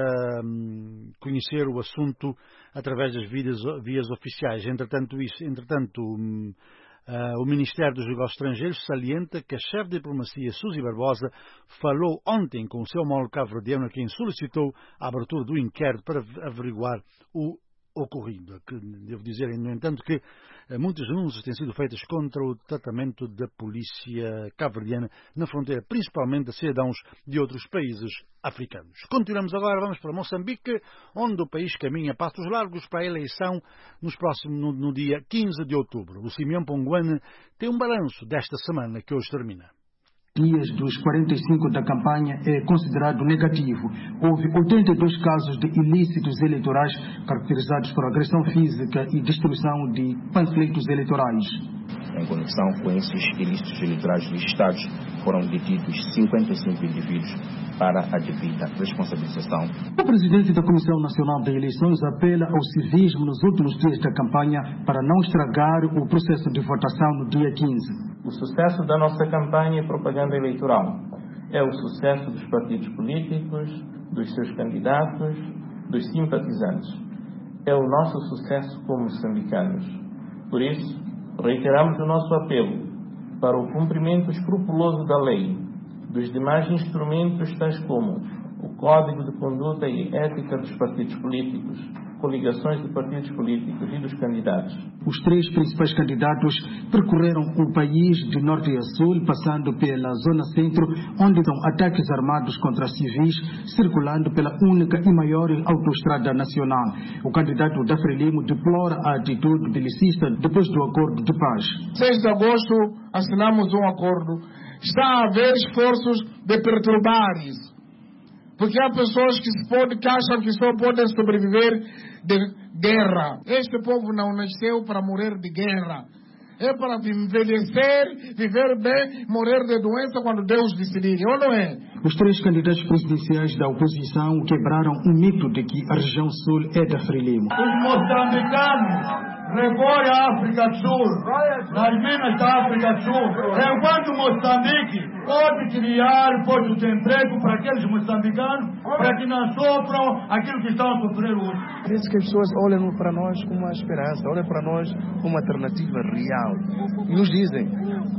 um, conhecer o assunto através das vias, vias oficiais. Entretanto, isso, entretanto um, uh, o Ministério dos Negócios Estrangeiros salienta que a chefe de diplomacia, Suzy Barbosa, falou ontem com o seu homólogo cabo-verdiano, a quem solicitou a abertura do inquérito para averiguar o ocorrido. Que, devo dizer, no entanto, que muitas denúncias têm sido feitas contra o tratamento da polícia cabo-verdiana na fronteira, principalmente de cidadãos de outros países africanos. Continuamos agora, vamos para Moçambique, onde o país caminha a passos largos para a eleição nos próximos, no, no dia quinze de outubro. O Simeão Ponguane tem um balanço desta semana que hoje termina. Dias dos quarenta e cinco da campanha é considerado negativo. Houve oitenta e dois casos de ilícitos eleitorais caracterizados por agressão física e destruição de panfletos eleitorais. Em conexão com esses ilícitos eleitorais registrados, foram detidos cinquenta e cinco indivíduos para a devida responsabilização. O presidente da Comissão Nacional de Eleições apela ao civismo nos últimos dias da campanha para não estragar o processo de votação no dia quinze. O sucesso da nossa campanha e propaganda eleitoral é o sucesso dos partidos políticos, dos seus candidatos, dos simpatizantes. É o nosso sucesso como moçambicanos. Por isso, reiteramos o nosso apelo para o cumprimento escrupuloso da lei, dos demais instrumentos tais como o Código de Conduta e Ética dos Partidos Políticos, coligações de partidos políticos e dos candidatos. Os três principais candidatos percorreram o país de norte a sul, passando pela zona centro, onde estão ataques armados contra civis, circulando pela única e maior autoestrada nacional. O candidato da Frelimo deplora a atitude belicista depois do acordo de paz. seis de agosto assinamos um acordo. Está a haver esforços de perturbar isso. Porque há pessoas que, se pode, que acham que só podem sobreviver de guerra. Este povo não nasceu para morrer de guerra. É para envelhecer, viver bem, morrer de doença quando Deus decidir, ou não é? Os três candidatos presidenciais da oposição quebraram o mito de que a região sul é da Frelimo. Os moçambicanos recorrem à África do Sul, nas minas da África do Sul, enquanto Moçambique pode criar postos de emprego para aqueles moçambicanos, para que não sofram aquilo que estão a sofrer hoje. Por isso que as pessoas olham para nós com uma esperança, olham para nós com uma alternativa real. E nos dizem,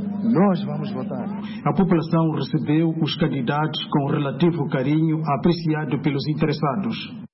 nós vamos votar. A população recebeu os candidatos com relativo carinho, apreciado pelos interessados.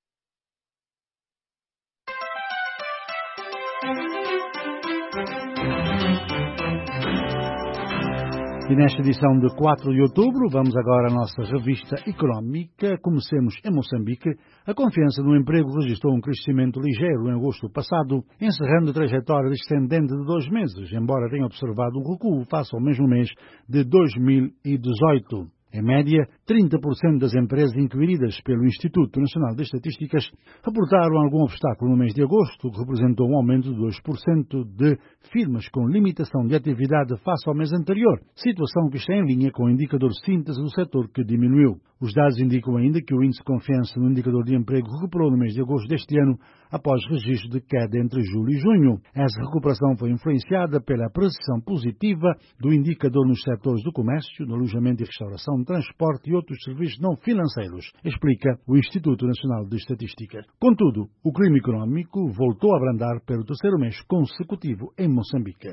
E nesta edição de quatro de outubro, vamos agora à nossa revista económica. Comecemos em Moçambique. A confiança no emprego registrou um crescimento ligeiro em agosto passado, encerrando a trajetória descendente de dois meses, embora tenha observado um recuo face ao mesmo mês de dois mil e dezoito. Em média, trinta por cento das empresas inquiridas pelo Instituto Nacional de Estatísticas reportaram algum obstáculo no mês de agosto, que representou um aumento de dois por cento de firmas com limitação de atividade face ao mês anterior, situação que está em linha com o indicador síntese do setor, que diminuiu. Os dados indicam ainda que o índice de confiança no indicador de emprego recuperou no mês de agosto deste ano, após registro de queda entre julho e junho. Essa recuperação foi influenciada pela apreciação positiva do indicador nos setores do comércio, do alojamento e restauração, transporte e outros serviços não financeiros, explica o Instituto Nacional de Estatística. Contudo, o clima económico voltou a abrandar pelo terceiro mês consecutivo em Moçambique.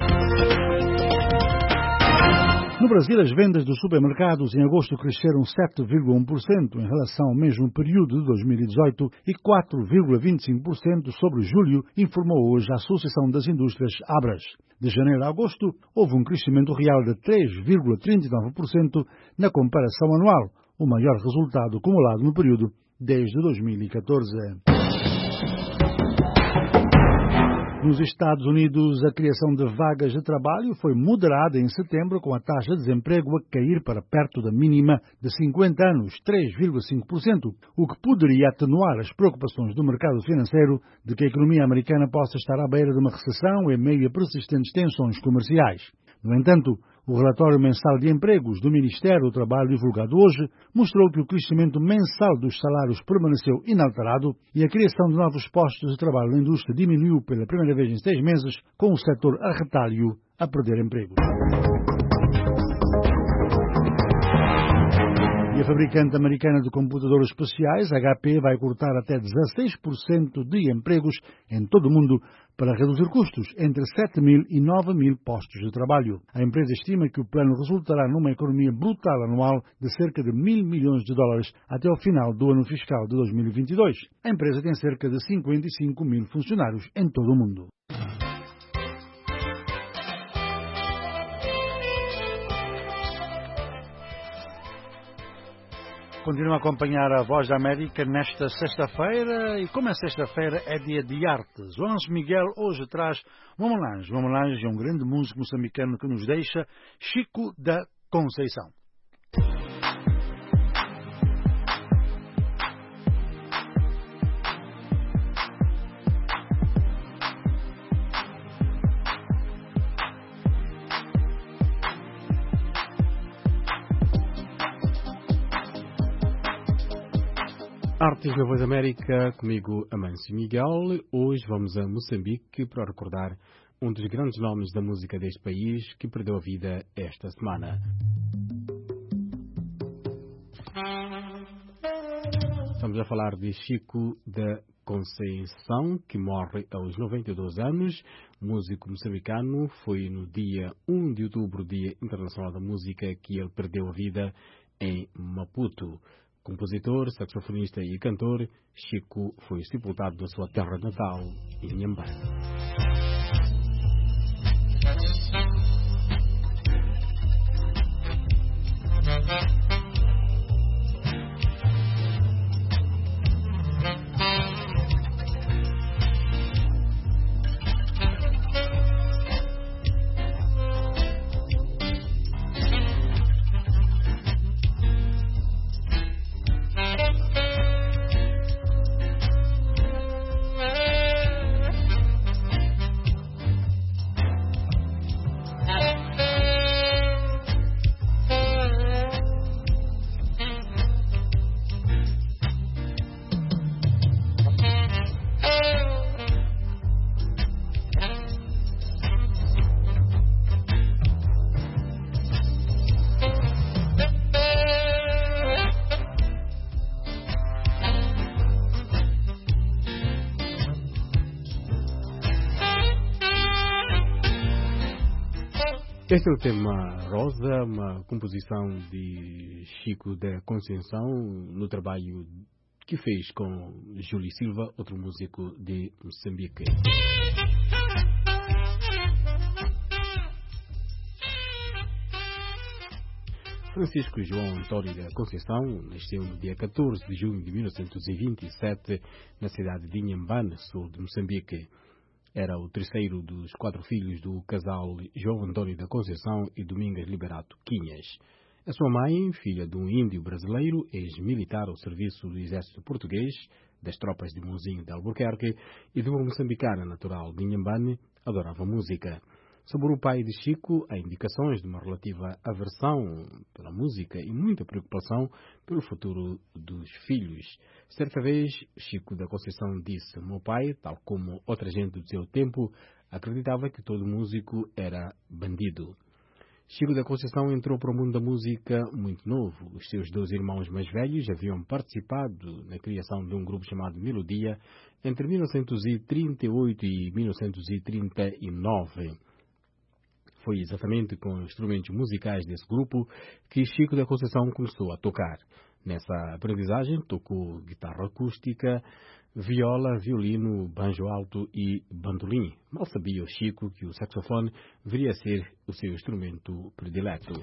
No Brasil, as vendas dos supermercados em agosto cresceram sete vírgula um por cento em relação ao mesmo período de dois mil e dezoito e quatro vírgula vinte e cinco por cento sobre julho, informou hoje a Associação das Indústrias Abras. De janeiro a agosto, houve um crescimento real de três vírgula trinta e nove por cento na comparação anual, o maior resultado acumulado no período desde dois mil e catorze. Nos Estados Unidos, a criação de vagas de trabalho foi moderada em setembro, com a taxa de desemprego a cair para perto da mínima de cinquenta anos, três vírgula cinco por cento, o que poderia atenuar as preocupações do mercado financeiro de que a economia americana possa estar à beira de uma recessão em meio a persistentes tensões comerciais. No entanto, o relatório mensal de empregos do Ministério do Trabalho, divulgado hoje, mostrou que o crescimento mensal dos salários permaneceu inalterado e a criação de novos postos de trabalho na indústria diminuiu pela primeira vez em seis meses, com o setor a retalho a perder empregos. E E a fabricante americana de computadores especiais, H P, vai cortar até dezasseis por cento de empregos em todo o mundo para reduzir custos, entre sete mil e nove mil postos de trabalho. A empresa estima que o plano resultará numa economia brutal anual de cerca de mil milhões de dólares até ao final do ano fiscal de dois mil e vinte e dois. A empresa tem cerca de cinquenta e cinco mil funcionários em todo o mundo. Continua a acompanhar a Voz da América nesta sexta-feira, e como é sexta-feira é dia de artes. O Anjo Miguel hoje traz uma homenagem, uma homenagem a um grande músico moçambicano que nos deixa, Chico da Conceição. Artes na Voz da América, comigo Amâncio Miguel. Hoje vamos a Moçambique para recordar um dos grandes nomes da música deste país que perdeu a vida esta semana. Estamos a falar de Chico da Conceição, que morre aos noventa e dois anos, músico moçambicano. Foi no dia um de outubro, Dia Internacional da Música, que ele perdeu a vida em Maputo. Compositor, saxofonista e cantor, Chico foi sepultado na sua terra natal, em Inhambane. Este é o tema Rosa, uma composição de Chico da Conceição, no trabalho que fez com Júlio Silva, outro músico de Moçambique. Francisco João Antônio da Conceição nasceu no dia catorze de junho de mil novecentos e vinte e sete na cidade de Inhambane, sul de Moçambique. Era o terceiro dos quatro filhos do casal João Antônio da Conceição e Domingas Liberato Quinhas. A sua mãe, filha de um índio brasileiro, ex-militar ao serviço do exército português, das tropas de Mouzinho de Albuquerque, e de uma moçambicana natural de Inhambane, adorava música. Sobre o pai de Chico, há indicações de uma relativa aversão pela música e muita preocupação pelo futuro dos filhos. Certa vez, Chico da Conceição disse: "Meu pai, tal como outra gente do seu tempo, acreditava que todo músico era bandido." Chico da Conceição entrou para o mundo da música muito novo. Os seus dois irmãos mais velhos haviam participado na criação de um grupo chamado Melodia entre mil novecentos e trinta e oito e mil novecentos e trinta e nove. Foi exatamente com instrumentos musicais desse grupo que Chico da Conceição começou a tocar. Nessa aprendizagem tocou guitarra acústica, viola, violino, banjo alto e bandolim. Mal sabia o Chico que o saxofone viria a ser o seu instrumento predileto.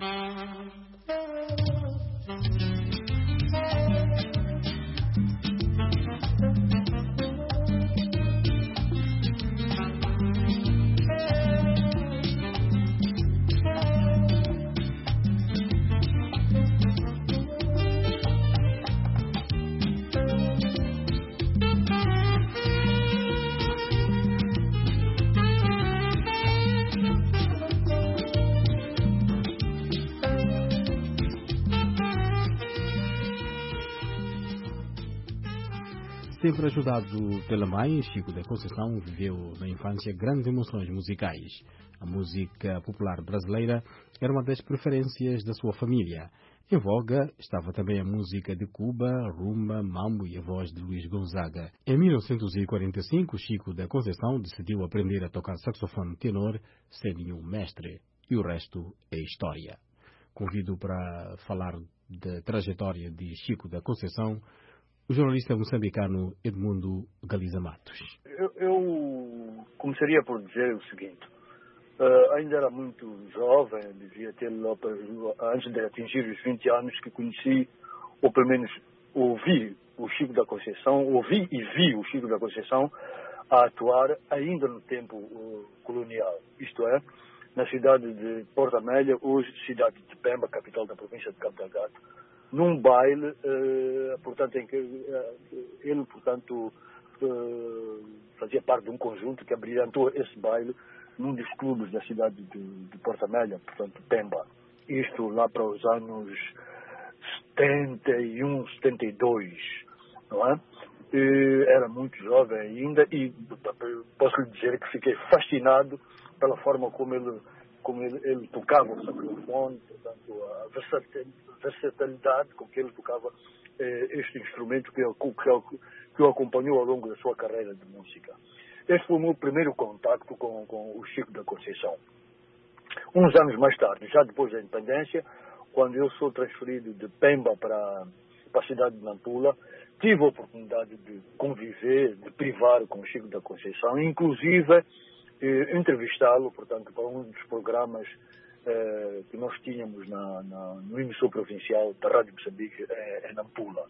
Sempre ajudado pela mãe, Chico da Conceição viveu na infância grandes emoções musicais. A música popular brasileira era uma das preferências da sua família. Em voga estava também a música de Cuba, rumba, mambo e a voz de Luís Gonzaga. Em mil novecentos e quarenta e cinco, Chico da Conceição decidiu aprender a tocar saxofone tenor sem nenhum mestre. E o resto é história. Convido para falar da trajetória de Chico da Conceição o jornalista moçambicano Edmundo Galiza Matos. Eu, eu começaria por dizer o seguinte. Uh, ainda era muito jovem, devia ter lá, antes de atingir os vinte anos, que conheci, ou pelo menos ouvi o Chico da Conceição, ouvi e vi o Chico da Conceição a atuar ainda no tempo uh, colonial, isto é, na cidade de Porto Amélia, hoje cidade de Pemba, capital da província de Cabo Delgado, num baile, uh, portanto, em que uh, ele, portanto, uh, fazia parte de um conjunto que abrilhantou esse baile num dos clubes da cidade de, de Porto Amélia, portanto, Pemba. Isto lá para os anos setenta e um, setenta e dois, não é? E era muito jovem ainda e posso lhe dizer que fiquei fascinado pela forma como ele, como ele, ele tocava o saxofone, portanto, a versatilidade com que ele tocava eh, este instrumento que, que, que o acompanhou ao longo da sua carreira de música. Este foi o meu primeiro contacto com, com o Chico da Conceição. Uns anos mais tarde, já depois da independência, quando eu sou transferido de Pemba para, para a cidade de Nampula, tive a oportunidade de conviver, de privar com o Chico da Conceição, inclusive eh, entrevistá-lo, portanto, para um dos programas eh, que nós tínhamos na, na, no emissor provincial da Rádio Moçambique, eh, em Nampula.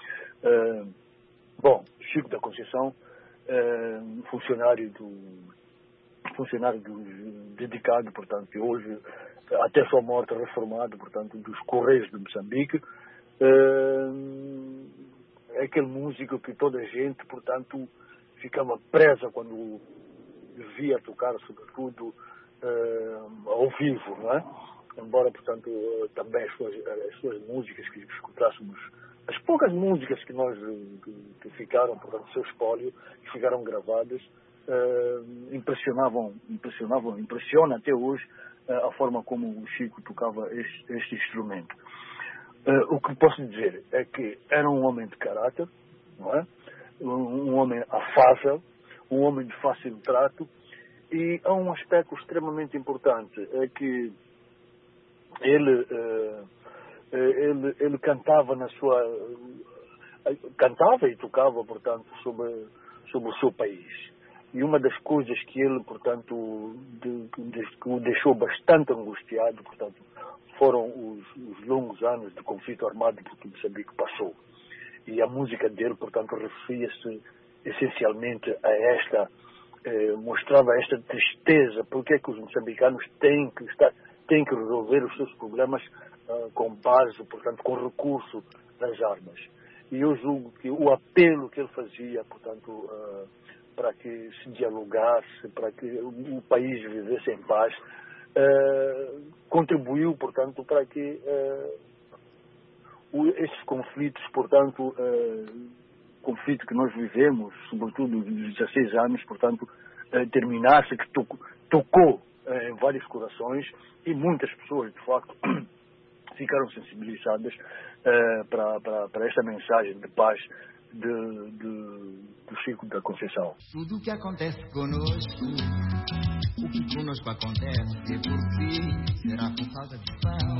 Eh, bom, Chico da Conceição, eh, funcionário do funcionário do, dedicado, portanto, e hoje, até sua morte, reformado, portanto, dos Correios de Moçambique. É aquele músico que toda a gente, portanto, ficava presa quando via tocar, sobretudo, ao vivo, não é? Embora, portanto, também as suas, as suas músicas que escutássemos, as poucas músicas que nós, que, que ficaram, portanto, seu espólio, que ficaram gravadas, Uh, impressionavam, impressionavam, impressiona até hoje uh, a forma como o Chico tocava este, este instrumento. Uh, o que posso dizer é que era um homem de caráter, não é? um, um homem afável, um homem de fácil trato, e há um aspecto extremamente importante, é que ele, uh, ele, ele cantava na sua... Uh, cantava e tocava, portanto, sobre, sobre o seu país. E uma das coisas que ele, portanto, de, de, que o deixou bastante angustiado, portanto, foram os, os longos anos de conflito armado que Moçambique passou. E a música dele, portanto, referia-se essencialmente a esta, eh, mostrava esta tristeza, porque é que os moçambicanos têm que, estar, têm que resolver os seus problemas uh, com base, portanto, com recurso das armas. E eu julgo que o apelo que ele fazia, portanto, uh, para que se dialogasse, para que o país vivesse em paz, uh, contribuiu, portanto, para que uh, o, esses conflitos, portanto, uh, conflito que nós vivemos, sobretudo dos dezesseis anos, portanto, uh, terminasse, que tocou, tocou uh, em vários corações, e muitas pessoas, de facto, ficaram sensibilizadas uh, para, para, para esta mensagem de paz De, de, do Chico da Conceição. Tudo o que acontece conosco, o que conosco acontece, é porque será por falta de pão,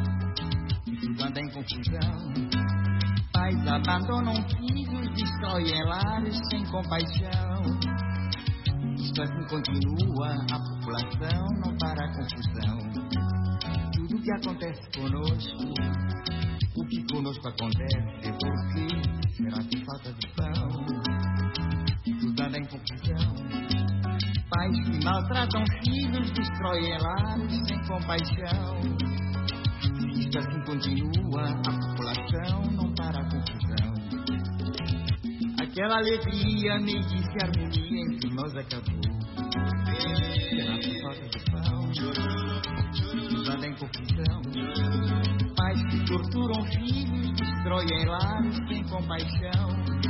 e tudo anda em confusão. Pais abandonam filhos, destroem lares sem compaixão. Isto assim continua, a população não para a confusão. Tudo o que acontece conosco, o que conosco acontece, é porque será por falta de pão, e tudo anda em confusão. Pais que maltratam filhos, destroem lares sem compaixão. Isto assim continua, a população não para a confusão. Aquela alegria, meiguice e harmonia entre nós acabou. Será por falta de pão, e tudo anda em confusão. Pais que torturam filhos, destroem lares sem compaixão.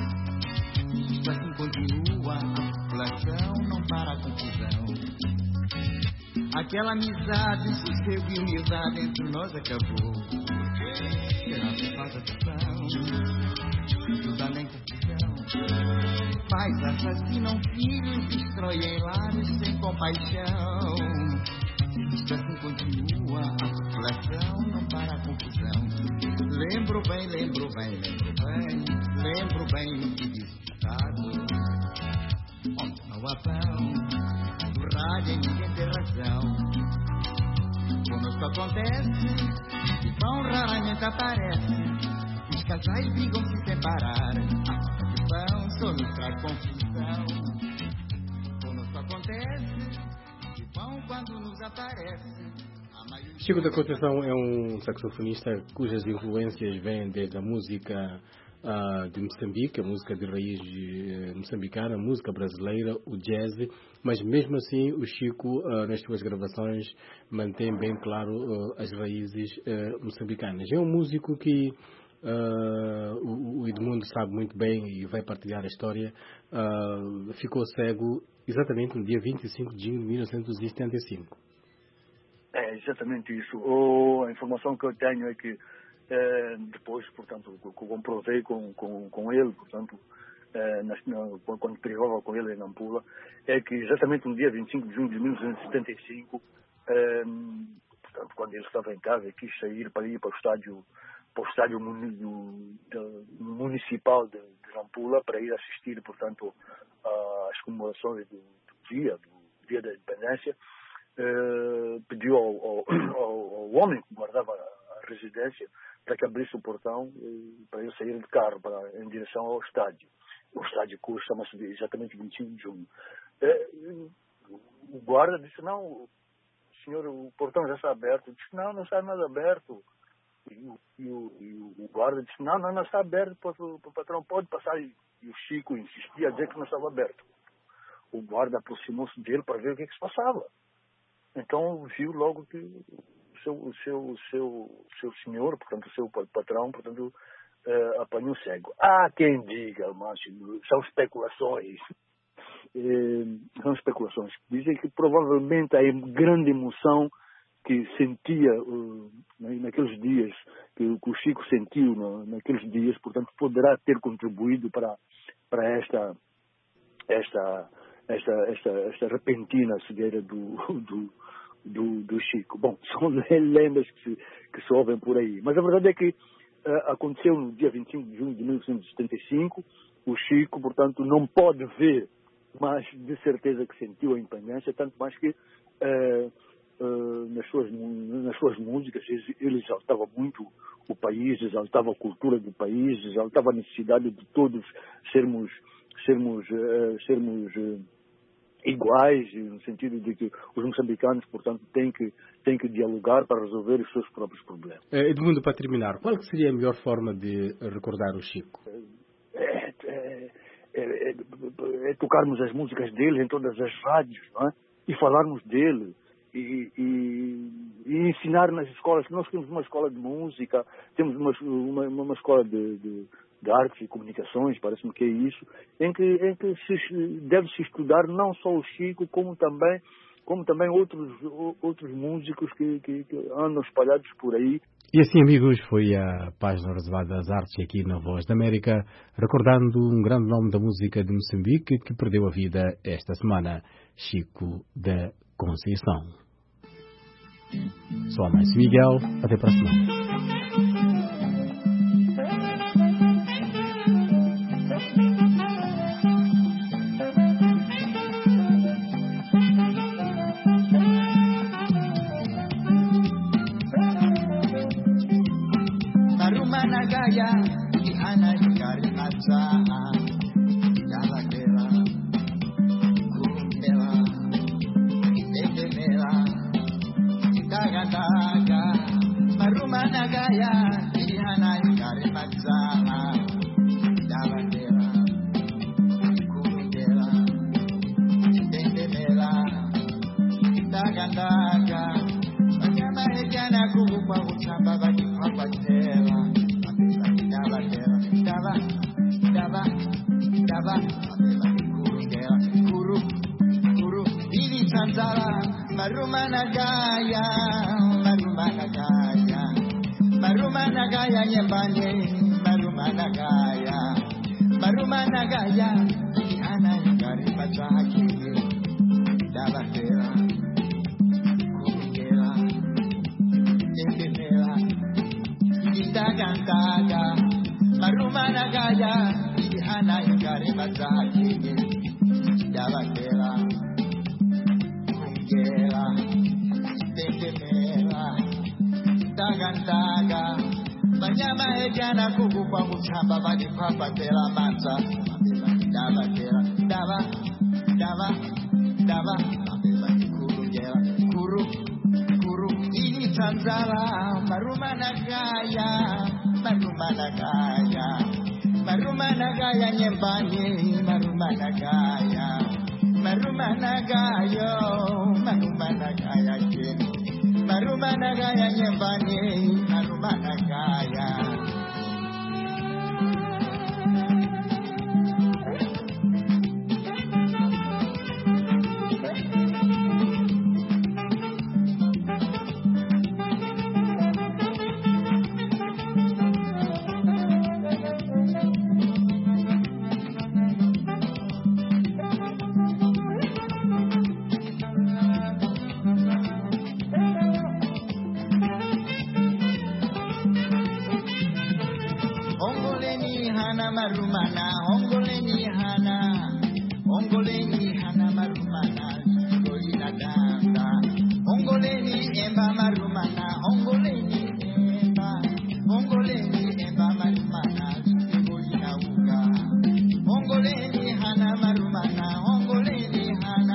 Isto assim continua, a população não para a confusão. Aquela amizade, sossego e humildade entre nós acabou. será por falta de pão. Tudo além confusão. Pais assassinam filhos, destroem lares sem compaixão. Isto assim continua, a população não para a confusão. Lembro bem, lembro bem, lembro bem, lembro bem o que disse o Estado. Onde não há pão, no rádio ninguém tem razão. Conosco acontece, e pão raramente aparece. Os casais brigam se separar, a falta de pão só nos traz confusão. Conosco acontece, e pão quando nos aparece. Chico da Conceição é um saxofonista cujas influências vêm desde a música uh, de Moçambique, a música de raiz uh, moçambicana, a música brasileira, o jazz, mas mesmo assim o Chico, uh, nas suas gravações, mantém bem claro uh, as raízes uh, moçambicanas. É um músico que uh, o, o Edmundo sabe muito bem e vai partilhar a história, uh, ficou cego exatamente no dia vinte e cinco de junho de mil novecentos e setenta e cinco. É exatamente isso. O, a informação que eu tenho é que é, depois, portanto, que eu comprovei com, com, com ele, portanto, é, na, na, quando pregava com ele em Nampula, é que exatamente no dia vinte e cinco de junho de mil novecentos e setenta e cinco, é, portanto, quando ele estava em casa e quis sair para ir para o estádio, para o estádio muni, do, do, municipal de, de Nampula para ir assistir, portanto, às comemorações do, do dia, do dia da independência. Uh, pediu ao, ao, ao, ao homem que guardava a residência para que abrisse o portão uh, para eu sair de carro para, em direção ao estádio. O estádio que chama-se exatamente vinte e cinco de junho. Uh, o guarda disse, não, senhor, o portão já está aberto. Disse, não, não está nada aberto. E o, e o, e o guarda disse, não, não, não está aberto, o patrão pode passar. E o Chico insistia a dizer que não estava aberto. O guarda aproximou-se dele para ver o que, é que se passava. Então viu logo que o seu, o seu, o seu, o seu senhor, portanto o seu patrão, portanto, uh, apanhou cego. Há quem diga, mas são especulações, uh, são especulações. Dizem que provavelmente a grande emoção que sentia uh, naqueles dias, que, que o Chico sentiu no, naqueles dias, portanto, poderá ter contribuído para, para esta, esta Esta, esta, esta repentina cegueira do, do, do, do Chico. Bom, são lendas que se, que se ouvem por aí. Mas a verdade é que uh, aconteceu no dia vinte e cinco de junho de mil novecentos e setenta e cinco. O Chico, portanto, não pode ver, mas de certeza que sentiu a independência, tanto mais que uh, uh, nas, suas, nas suas músicas ele exaltava muito o país, exaltava a cultura do país, exaltava a necessidade de todos sermos sermos, uh, sermos uh, iguais, no sentido de que os moçambicanos, portanto, têm que, têm que dialogar para resolver os seus próprios problemas. Edmundo, para terminar, qual seria a melhor forma de recordar o Chico? É, é, é, é, é tocarmos as músicas dele em todas as rádios, não é? E falarmos dele. E, e, e ensinar nas escolas. Nós temos uma escola de música, temos uma, uma, uma escola de, de, de artes e comunicações, parece-me que é isso, em que, em que se, deve-se estudar não só o Chico, como também, como também outros, outros músicos que, que, que andam espalhados por aí. E assim, amigos, foi a página reservada das artes aqui na Voz da América, recordando um grande nome da música de Moçambique que perdeu a vida esta semana, Chico da Conceição. Sou Márcio Miguel, até para a semana. Narumanagaya, Ihana Hikari Matsa. Marumanagaya, Marumanagaya, Marumanagaya nyembanye, marumanagaya, marumanagaya, ana ngari pachaki, dabatera, kukera, endemera, itagantaga, marumanagaya, ana ngari pachaki, dabatera, kukera, endemera. Tagantaga, banyama ejana kuku kwa kuchamba badi papa tera manza, dava tera, dava, dava, dava, kuru jera, kuru, kuru, ini tanzara, marumana gaya, marumana gaya, marumana gaya nyembani, marumana gaya, marumana gayo, marumana gaya kini. Marumanagaya nyembani, marumanagaya. Marumana, ongoleni hana, ongoleni hana marumana, golina danda, ongoleni emba marumana, ongoleni emba, ongoleni emba marumana, golina uga, ongoleni hana marumana, ongoleni hana,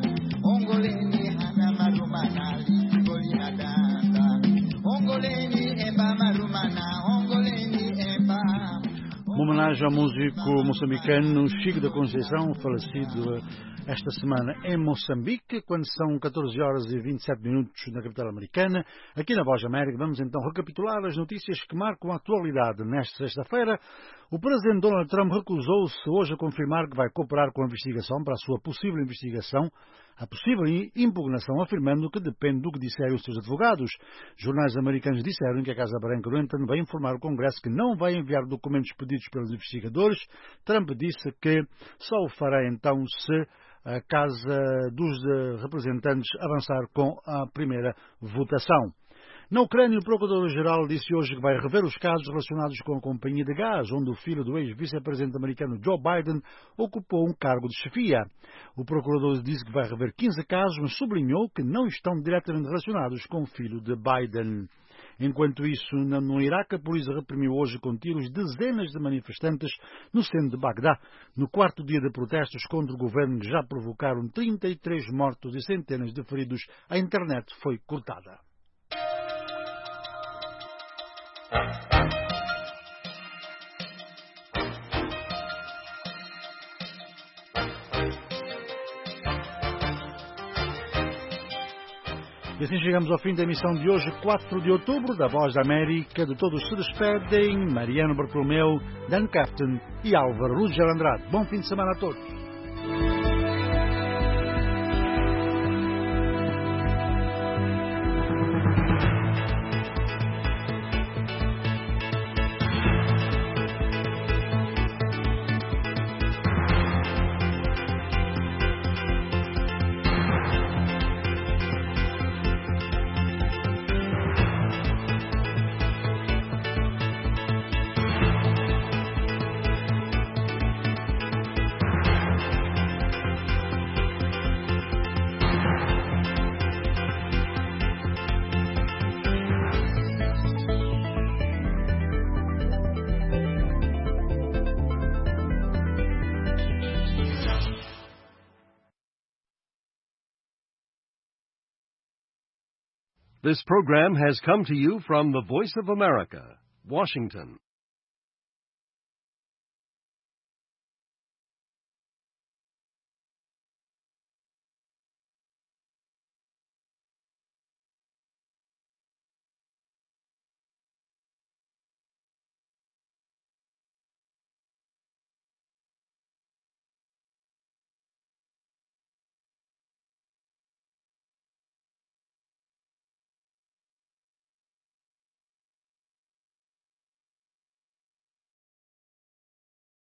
ongoleni hana marumana, golina danda, ongoleni emba marumana, ongoleni emba. Uma homenagem ao músico moçambicano Chico da Conceição, falecido esta semana em Moçambique, quando são catorze horas e vinte e sete minutos na capital americana. Aqui na Voz da América vamos então recapitular as notícias que marcam a atualidade. Nesta sexta-feira, o presidente Donald Trump recusou-se hoje a confirmar que vai cooperar com a investigação para a sua possível investigação, a possível impugnação, afirmando que depende do que disserem os seus advogados. Jornais americanos disseram que a Casa Branca, no entanto, vai informar o Congresso que não vai enviar documentos pedidos pelos investigadores. Trump disse que só o fará então se a Casa dos Representantes avançar com a primeira votação. Na Ucrânia, o Procurador-Geral disse hoje que vai rever os casos relacionados com a companhia de gás, onde o filho do ex-vice-presidente americano Joe Biden ocupou um cargo de chefia. O Procurador disse que vai rever quinze casos, mas sublinhou que não estão diretamente relacionados com o filho de Biden. Enquanto isso, no Iraque, a polícia reprimiu hoje com tiros dezenas de manifestantes no centro de Bagdá, no quarto dia de protestos contra o governo que já provocaram trinta e três mortos e centenas de feridos. A internet foi cortada. E assim chegamos ao fim da emissão de hoje, quatro de outubro, da Voz da América. De todos se despedem Mariano Bartolomeu, Dan Captain e Álvaro Ruger Andrade. Bom fim de semana a todos. This program has come to you from the Voice of America, Washington.